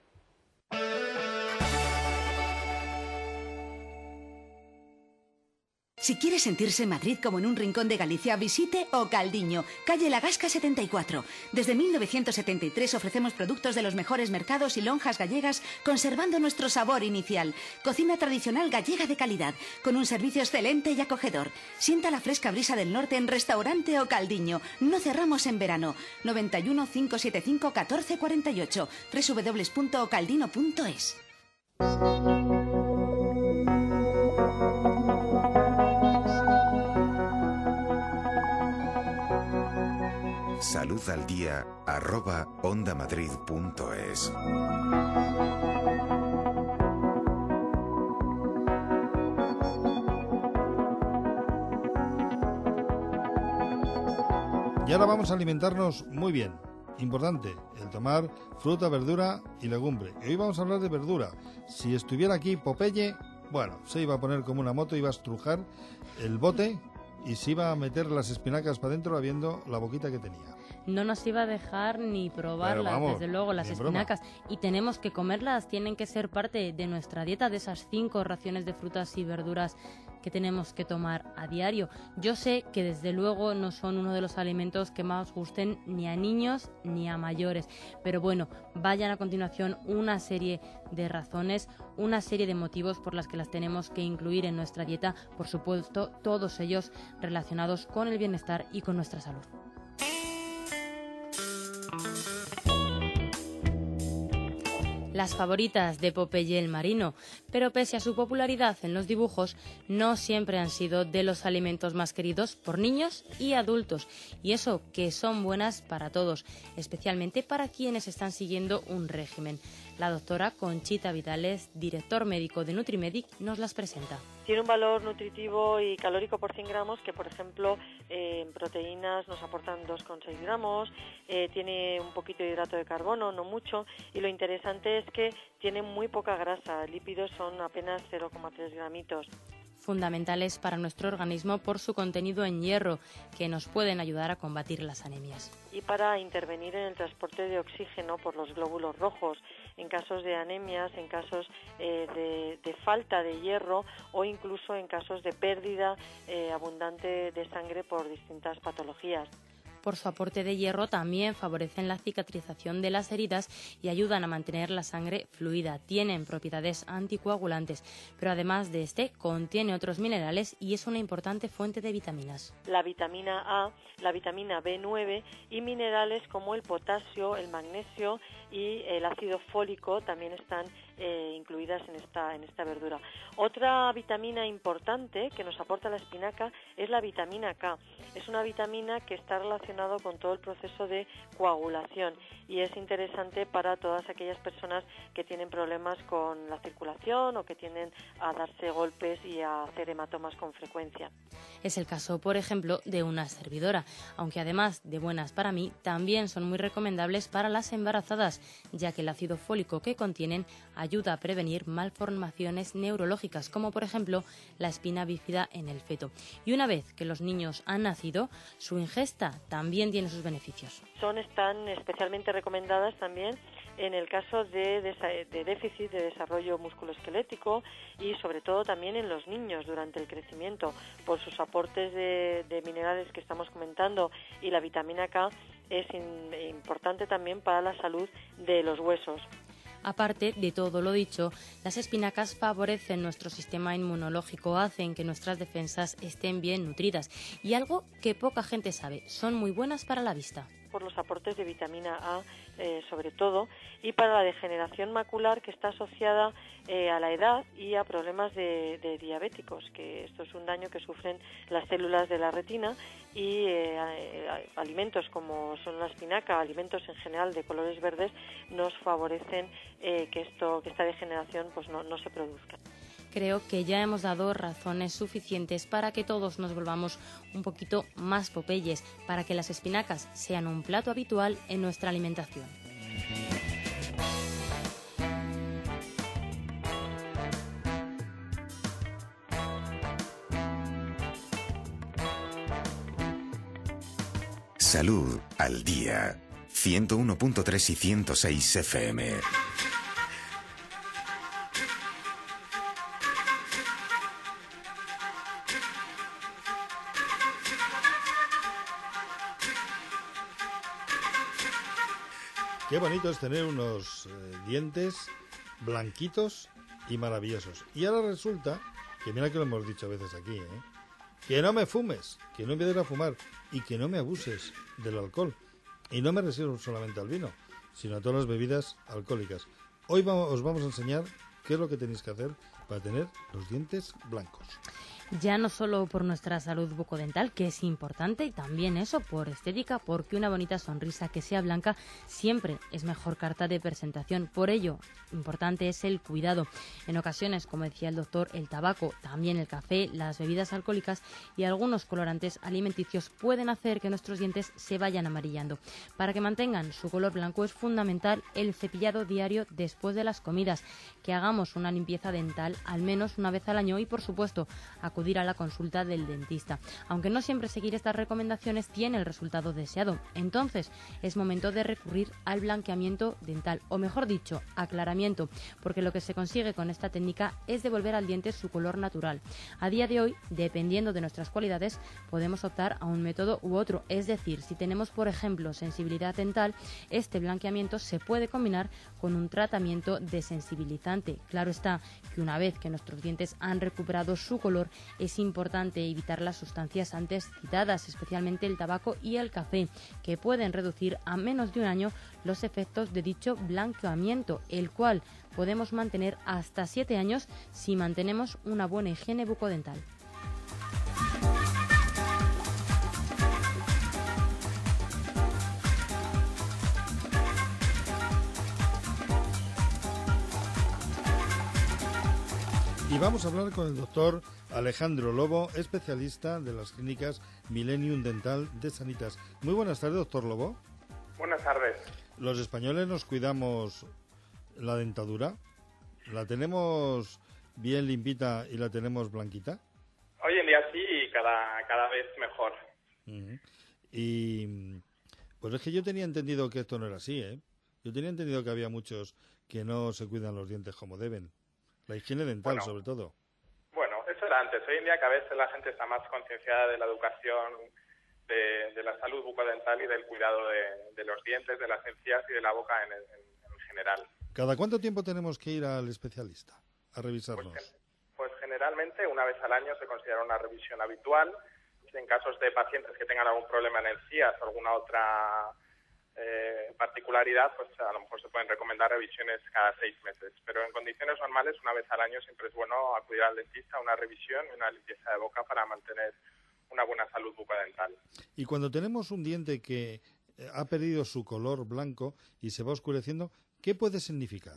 Si quiere sentirse en Madrid como en un rincón de Galicia, visite O Caldiño, calle La Gasca setenta y cuatro. Desde mil novecientos setenta y tres ofrecemos productos de los mejores mercados y lonjas gallegas, conservando nuestro sabor inicial. Cocina tradicional gallega de calidad, con un servicio excelente y acogedor. Sienta la fresca brisa del norte en Restaurante O Caldiño. No cerramos en verano. noventa y uno, cinco setenta y cinco, catorce cuarenta y ocho. doble u doble u doble u punto ocaldino punto es. Salud al día arroba ondamadrid punto es. Y ahora vamos a alimentarnos muy bien. Importante, el tomar fruta, verdura y legumbre. Y hoy vamos a hablar de verdura. Si estuviera aquí Popeye, bueno, se iba a poner como una moto, iba a estrujar el bote y se iba a meter las espinacas para adentro viendo la boquita que tenía. No nos iba a dejar ni probarlas, vamos, desde luego, las espinacas. Broma. Y tenemos que comerlas, tienen que ser parte de nuestra dieta, de esas cinco raciones de frutas y verduras que tenemos que tomar a diario. Yo sé que desde luego no son uno de los alimentos que más gusten ni a niños ni a mayores, pero bueno, vayan a continuación una serie de razones, una serie de motivos por las que las tenemos que incluir en nuestra dieta, por supuesto, todos ellos relacionados con el bienestar y con nuestra salud. Las favoritas de Popeye el marino, pero pese a su popularidad en los dibujos, no siempre han sido de los alimentos más queridos por niños y adultos, y eso que son buenas para todos, especialmente para quienes están siguiendo un régimen. La doctora Conchita Vitales, director médico de Nutrimedic, nos las presenta. Tiene un valor nutritivo y calórico por cien gramos que, por ejemplo, eh, en proteínas nos aportan dos coma seis gramos, eh, tiene un poquito de hidrato de carbono, no mucho, y lo interesante es que tiene muy poca grasa, lípidos son apenas cero coma tres gramitos. Fundamentales para nuestro organismo por su contenido en hierro, que nos pueden ayudar a combatir las anemias. Y para intervenir en el transporte de oxígeno por los glóbulos rojos, en casos de anemias, en casos eh, de, de falta de hierro o incluso en casos de pérdida eh, abundante de sangre por distintas patologías. Por su aporte de hierro también favorecen la cicatrización de las heridas y ayudan a mantener la sangre fluida. Tienen propiedades anticoagulantes, pero además de este contiene otros minerales y es una importante fuente de vitaminas. La vitamina A, la vitamina B nueve y minerales como el potasio, el magnesio y el ácido fólico también están eh, incluidas en esta, en esta verdura. Otra vitamina importante que nos aporta la espinaca es la vitamina K. Es una vitamina que está relacionada con todo el proceso de coagulación y es interesante para todas aquellas personas que tienen problemas con la circulación o que tienden a darse golpes y a hacer hematomas con frecuencia. Es el caso, por ejemplo, de una servidora, aunque además de buenas para mí, también son muy recomendables para las embarazadas, ya que el ácido fólico que contienen ayuda a prevenir malformaciones neurológicas, como por ejemplo la espina bífida en el feto. Y una vez que los niños han nacido, su ingesta también tiene sus beneficios. Son, están especialmente recomendadas también en el caso de, de, de déficit de desarrollo musculoesquelético y sobre todo también en los niños durante el crecimiento, por sus aportes de, de minerales que estamos comentando, y la vitamina K es in, importante también para la salud de los huesos. Aparte de todo lo dicho, las espinacas favorecen nuestro sistema inmunológico, hacen que nuestras defensas estén bien nutridas y algo que poca gente sabe, son muy buenas para la vista. Por los aportes de vitamina A, eh, sobre todo, y para la degeneración macular que está asociada eh, a la edad y a problemas de, de diabéticos, que esto es un daño que sufren las células de la retina, y eh, alimentos como son la espinaca, alimentos en general de colores verdes, nos favorecen eh, que esto, que esta degeneración pues no, no se produzca. Creo que ya hemos dado razones suficientes para que todos nos volvamos un poquito más popeyes, para que las espinacas sean un plato habitual en nuestra alimentación. Salud al día. ciento uno punto tres y ciento seis F M. Qué bonito es tener unos eh, dientes blanquitos y maravillosos. Y ahora resulta, que mira que lo hemos dicho a veces aquí, ¿eh? que no me fumes, que no empieces a fumar y que no me abuses del alcohol. Y no me refiero solamente al vino, sino a todas las bebidas alcohólicas. Hoy vamos, os vamos a enseñar qué es lo que tenéis que hacer para tener los dientes blancos. Ya no solo por nuestra salud bucodental, que es importante, y también eso por estética, porque una bonita sonrisa que sea blanca siempre es mejor carta de presentación. Por ello, importante es el cuidado. En ocasiones, como decía el doctor, el tabaco, también el café, las bebidas alcohólicas y algunos colorantes alimenticios pueden hacer que nuestros dientes se vayan amarillando. Para que mantengan su color blanco es fundamental el cepillado diario después de las comidas, que hagamos una limpieza dental al menos una vez al año y, por supuesto, acudir a la consulta del dentista. Aunque no siempre seguir estas recomendaciones tiene el resultado deseado. Entonces, es momento de recurrir al blanqueamiento dental, o mejor dicho, aclaramiento, porque lo que se consigue con esta técnica es devolver al diente su color natural. A día de hoy, dependiendo de nuestras cualidades, podemos optar a un método u otro. Es decir, si tenemos, por ejemplo, sensibilidad dental, este blanqueamiento se puede combinar con un tratamiento desensibilizante. Claro está que una vez que nuestros dientes han recuperado su color, es importante evitar las sustancias antes citadas, especialmente el tabaco y el café, que pueden reducir a menos de un año los efectos de dicho blanqueamiento, el cual podemos mantener hasta siete años si mantenemos una buena higiene bucodental. Y vamos a hablar con el doctor Alejandro Lobo, especialista de las clínicas Millennium Dental de Sanitas. Muy buenas tardes, doctor Lobo. Buenas tardes. ¿Los españoles nos cuidamos la dentadura? ¿La tenemos bien limpita y la tenemos blanquita? Hoy en día sí, y cada, cada vez mejor. Uh-huh. Y pues es que yo tenía entendido que esto no era así, ¿eh? Yo tenía entendido que había muchos que no se cuidan los dientes como deben. La higiene dental, bueno, sobre todo. Bueno, eso era antes. Hoy en día cada vez la gente está más concienciada de la educación, de, de la salud bucodental y del cuidado de, de los dientes, de las encías y de la boca en, en, en general. ¿Cada cuánto tiempo tenemos que ir al especialista a revisarnos? Pues, pues generalmente una vez al año se considera una revisión habitual. En casos de pacientes que tengan algún problema en encías o alguna otra eh, particularidad, pues a lo mejor se pueden recomendar revisiones cada seis meses. Pero en condiciones normales, una vez al año siempre es bueno acudir al dentista a una revisión y una limpieza de boca para mantener una buena salud bucodental. Y cuando tenemos un diente que ha perdido su color blanco y se va oscureciendo, ¿qué puede significar?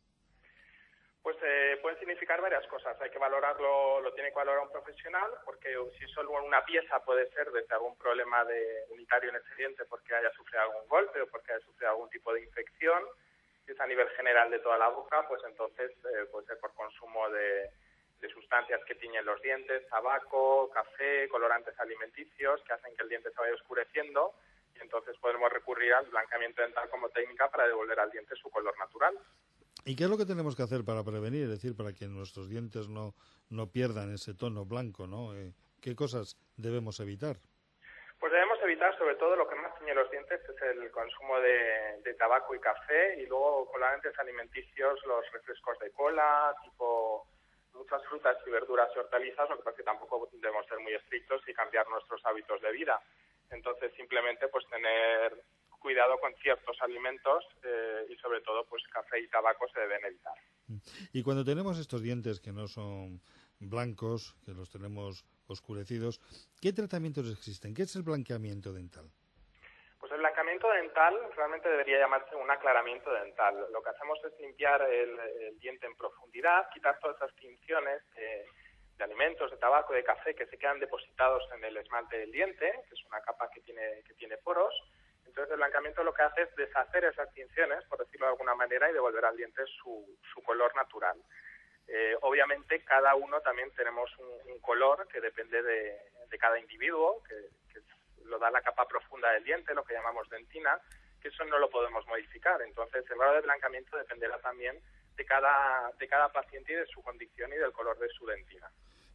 Pues eh, puede significar varias cosas. Hay que valorarlo, lo tiene que valorar un profesional, porque si solo una pieza puede ser desde algún problema de unitario en ese diente porque haya sufrido algún golpe o porque haya sufrido algún tipo de infección. Si es a nivel general de toda la boca, pues entonces eh, puede ser por consumo de, de sustancias que tiñen los dientes, tabaco, café, colorantes alimenticios, que hacen que el diente se vaya oscureciendo, y entonces podemos recurrir al blanqueamiento dental como técnica para devolver al diente su color natural. ¿Y qué es lo que tenemos que hacer para prevenir? Es decir, para que nuestros dientes no, no pierdan ese tono blanco, ¿no? Eh, ¿Qué cosas debemos evitar? Pues debemos evitar, sobre todo, lo que más tiñe los dientes es el consumo de, de tabaco y café, y luego colorantes alimenticios, los refrescos de cola, tipo muchas frutas y verduras y hortalizas, lo que pasa es que tampoco debemos ser muy estrictos y cambiar nuestros hábitos de vida. Entonces, simplemente, pues tener cuidado con ciertos alimentos eh, y, sobre todo, pues café y tabaco se deben evitar. Y cuando tenemos estos dientes que no son blancos, que los tenemos oscurecidos, ¿qué tratamientos existen? ¿Qué es el blanqueamiento dental? Pues el blanqueamiento dental realmente debería llamarse un aclaramiento dental. Lo que hacemos es limpiar el, el diente en profundidad, quitar todas esas tinciones de, de alimentos, de tabaco, de café que se quedan depositados en el esmalte del diente, que es una capa que tiene, que tiene poros. Entonces el blanqueamiento lo que hace es deshacer esas tinciones, por decirlo de alguna manera, y devolver al diente su, su color natural. Eh, obviamente cada uno también tenemos un, un color que depende de, de cada individuo, que, que lo da la capa profunda del diente, lo que llamamos dentina, que eso no lo podemos modificar. Entonces el grado de blanqueamiento dependerá también de cada, de cada paciente y de su condición y del color de su dentina.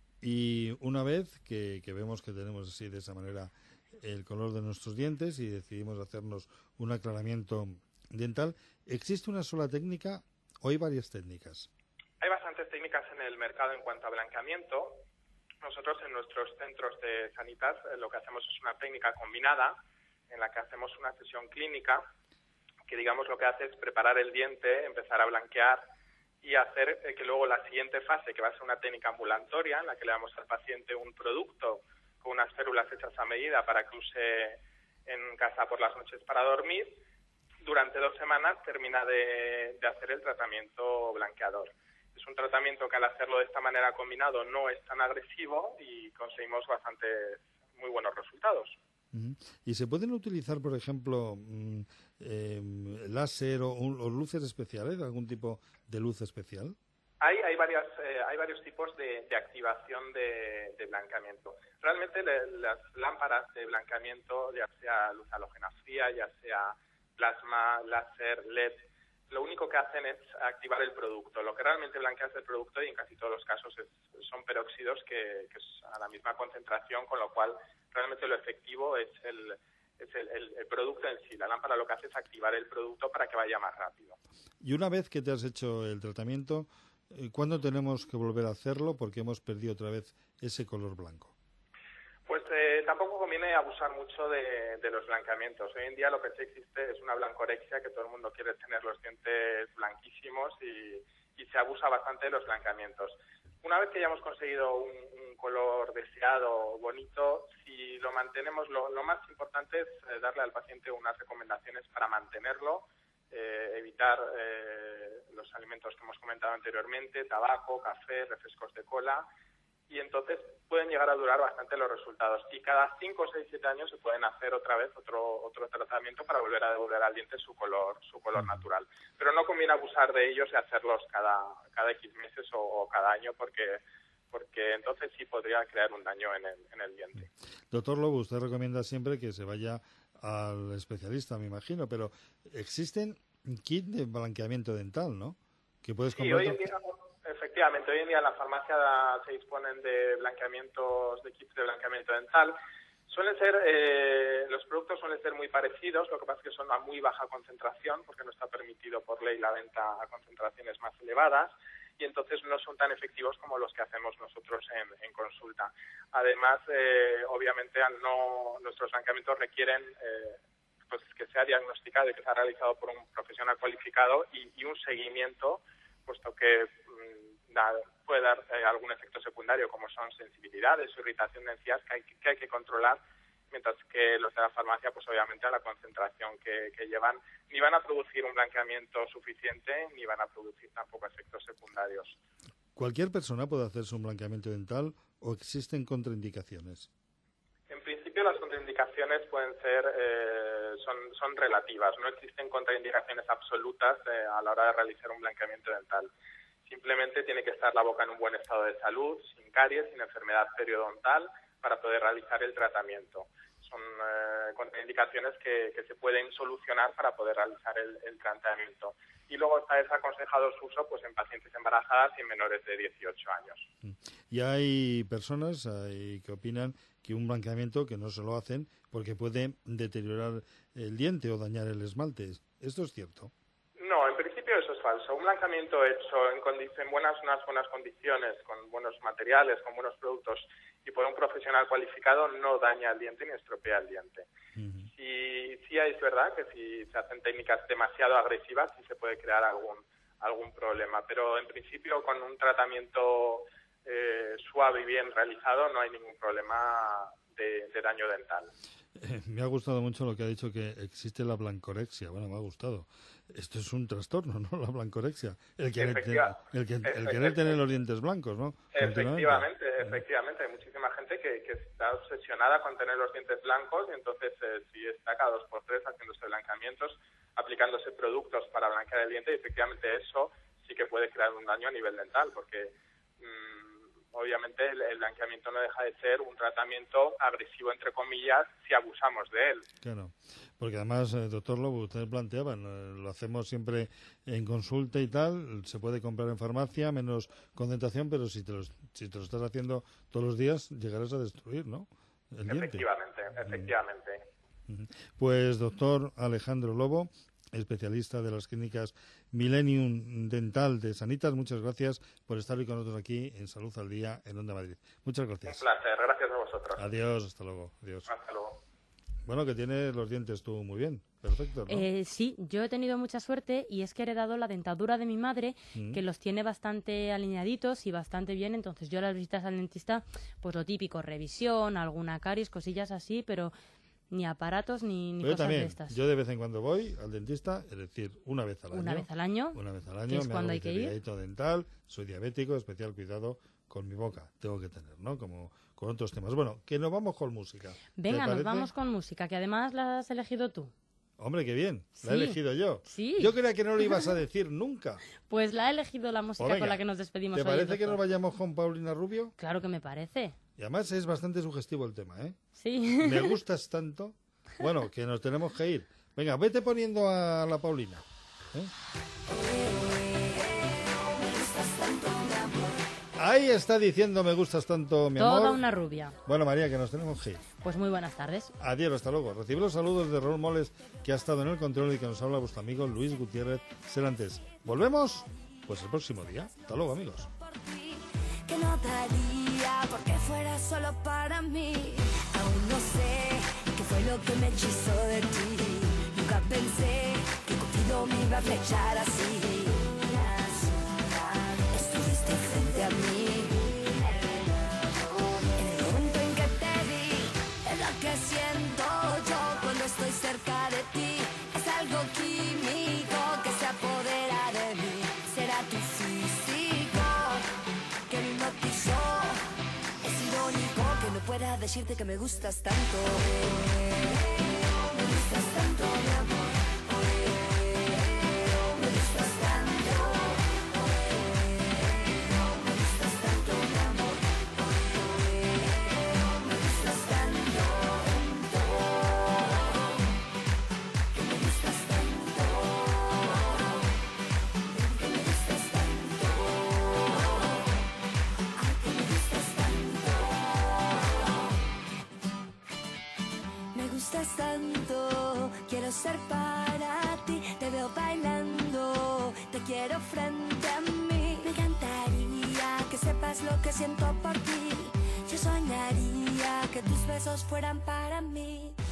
Y una vez que, que vemos que tenemos así de esa manera el color de nuestros dientes y decidimos hacernos un aclaramiento dental, ¿existe una sola técnica o hay varias técnicas? Hay bastantes técnicas en el mercado en cuanto a blanqueamiento. Nosotros en nuestros centros de Sanitas eh, lo que hacemos es una técnica combinada en la que hacemos una sesión clínica que, digamos, lo que hace es preparar el diente, empezar a blanquear y hacer eh, que luego la siguiente fase, que va a ser una técnica ambulatoria en la que le damos al paciente un producto con unas férulas hechas a medida para que use en casa por las noches para dormir, durante dos semanas termina de, de hacer el tratamiento blanqueador. Es un tratamiento que al hacerlo de esta manera combinado no es tan agresivo y conseguimos bastantes muy buenos resultados. Uh-huh. ¿Y se pueden utilizar, por ejemplo, mm, eh, láser o, o luces especiales, algún tipo de luz especial? Hay, hay, varias, eh, hay varios tipos de, de activación de, de blanqueamiento. Realmente le, las lámparas de blanqueamiento, ya sea luz halógena fría, ya sea plasma, láser, L E D, lo único que hacen es activar el producto. Lo que realmente blanquea es el producto y en casi todos los casos es, son peróxidos que, que es a la misma concentración, con lo cual realmente lo efectivo es el, es el, el, el producto en sí. La lámpara lo que hace es activar el producto para que vaya más rápido. Y una vez que te has hecho el tratamiento, ¿cuándo tenemos que volver a hacerlo? Porque hemos perdido otra vez ese color blanco. Pues eh, tampoco conviene abusar mucho de, de los blanqueamientos. Hoy en día lo que sí existe es una blancorexia, que todo el mundo quiere tener los dientes blanquísimos y, y se abusa bastante de los blanqueamientos. Una vez que ya hemos conseguido un, un color deseado, bonito, si lo mantenemos, lo, lo más importante es eh, darle al paciente unas recomendaciones para mantenerlo, eh, evitar eh, los alimentos que hemos comentado anteriormente, tabaco, café, refrescos de cola, y entonces pueden llegar a durar bastante los resultados. Y cada cinco, seis, siete años se pueden hacer otra vez otro otro tratamiento para volver a devolver al diente su color su color natural. Pero no conviene abusar de ellos y hacerlos cada cada X meses o, o cada año, porque porque entonces sí podría crear un daño en el, en el diente. Doctor Lobo, usted recomienda siempre que se vaya al especialista, me imagino, pero existen kits de blanqueamiento dental, ¿no? Que puedes comprar. Sí, hoy en día, efectivamente, hoy en día en la farmacia se disponen de blanqueamientos, de kits de blanqueamiento dental. Suelen ser, eh, los productos suelen ser muy parecidos, lo que pasa es que son a muy baja concentración, porque no está permitido por ley la venta a concentraciones más elevadas, y entonces no son tan efectivos como los que hacemos nosotros en, en consulta. Además, eh, obviamente, al no, nuestros blanqueamientos requieren eh, pues que sea diagnosticado y que sea realizado por un profesional cualificado y, y un seguimiento, puesto que mmm, da, puede dar eh, algún efecto secundario, como son sensibilidades o irritación de encías, que hay que, hay que controlar, mientras que los de la farmacia, pues obviamente a la concentración que, que llevan, ni van a producir un blanqueamiento suficiente, ni van a producir tampoco efectos secundarios. ¿Cualquier persona puede hacerse un blanqueamiento dental o existen contraindicaciones? En principio las contraindicaciones pueden ser, eh, son, son relativas, no existen contraindicaciones absolutas eh, a la hora de realizar un blanqueamiento dental. Simplemente tiene que estar la boca en un buen estado de salud, sin caries, sin enfermedad periodontal, para poder realizar el tratamiento. Son eh, contraindicaciones que, que se pueden solucionar para poder realizar el, el tratamiento. Y luego está desaconsejado su uso pues en pacientes embarazadas y en menores de dieciocho años. Y hay personas hay, que opinan que un blanqueamiento que no se lo hacen porque puede deteriorar el diente o dañar el esmalte. ¿Esto es cierto? No, en principio eso es falso. Un blanqueamiento hecho en, en buenas, unas buenas condiciones, con buenos materiales, con buenos productos y por un profesional cualificado no daña el diente ni estropea el diente. Uh-huh. Sí, sí es verdad que si se hacen técnicas demasiado agresivas sí se puede crear algún algún problema, pero en principio con un tratamiento eh, suave y bien realizado no hay ningún problema de, de daño dental. Eh, me ha gustado mucho lo que ha dicho, que existe la blancorexia. Bueno, me ha gustado. Esto es un trastorno, ¿no? La blancorexia. El querer, Efectiva, el, que, el querer tener los dientes blancos, ¿no? Efectivamente, efectivamente. Hay muchísima gente que, que está obsesionada con tener los dientes blancos y entonces eh, si está cada dos por tres haciéndose blanqueamientos, aplicándose productos para blanquear el diente, y efectivamente eso sí que puede crear un daño a nivel dental, porque mmm, obviamente el, el blanqueamiento no deja de ser un tratamiento agresivo, entre comillas, si abusamos de él. Claro, porque además, eh, doctor Lobo, ustedes planteaban, eh, lo hacemos siempre en consulta y tal, se puede comprar en farmacia, menos concentración, pero si te, los, si te lo estás haciendo todos los días, llegarás a destruir, ¿no? El efectivamente, diente. efectivamente. Pues doctor Alejandro Lobo, especialista de las clínicas Millennium Dental de Sanitas, muchas gracias por estar hoy con nosotros aquí en Salud al Día en Onda Madrid. Muchas gracias. Un placer, gracias a vosotros. Adiós, hasta luego. Adiós. Hasta luego. Bueno, que tienes los dientes tú muy bien, perfecto, ¿no? Eh, sí, yo he tenido mucha suerte y es que he heredado la dentadura de mi madre, mm. que los tiene bastante alineaditos y bastante bien, entonces yo las visitas al dentista, pues lo típico, revisión, alguna caries, cosillas así, pero ni aparatos ni, ni cosas también, de estas. Yo de vez en cuando voy al dentista, es decir, una vez al año. Una vez al año. Una vez al año, es me cuando hago hay que ir. cepilladito dental, soy diabético, especial cuidado con mi boca, tengo que tener, ¿no? Como con otros temas. Bueno, que nos vamos con música. Venga, nos vamos con música, que además la has elegido tú. Hombre, qué bien, sí. La he elegido yo. Sí. Yo creía que no lo ibas a decir nunca. Pues la he elegido la música venga, con la que nos despedimos ¿te hoy. ¿Te parece que nos vayamos con Paulina Rubio? Claro que me parece. Y además es bastante sugestivo el tema, ¿eh? Sí. Me gustas tanto. Bueno, que nos tenemos que ir. Venga, vete poniendo a la Paulina. ¿Eh? Ahí está diciendo me gustas tanto, mi amor. Toda una rubia. Bueno, María, que nos tenemos que ir. Pues muy buenas tardes. Adiós, hasta luego. Recibe los saludos de Raúl Moles, que ha estado en el control, y que nos habla vuestro amigo Luis Gutiérrez Serantes. ¿Volvemos? Pues el próximo día. Hasta luego, amigos. Que no daría porque fuera solo para mí. Aún no sé qué fue lo que me hechizó de ti. Nunca pensé que Cupido me iba a flechar así. Estuviste frente a mí. En el momento en que te vi, es lo que siento yo cuando estoy cerca de ti. Es algo químico que se apodera de mí. Será tu físico que me hipnotizó. Es irónico que no pueda decirte que me gustas tanto. Me gustas tanto, mi amor. Me gustas tanto. Me gustas tanto, mi amor. Me gustas tanto. Que me gustas tanto. Que me gustas tanto. Ay, que me gustas tanto. Me gustas tanto, quiero ser para ti. Te veo bailando, te quiero frente a mí. Me encantaría que sepas lo que siento por ti. Yo soñaría que tus besos fueran para mí.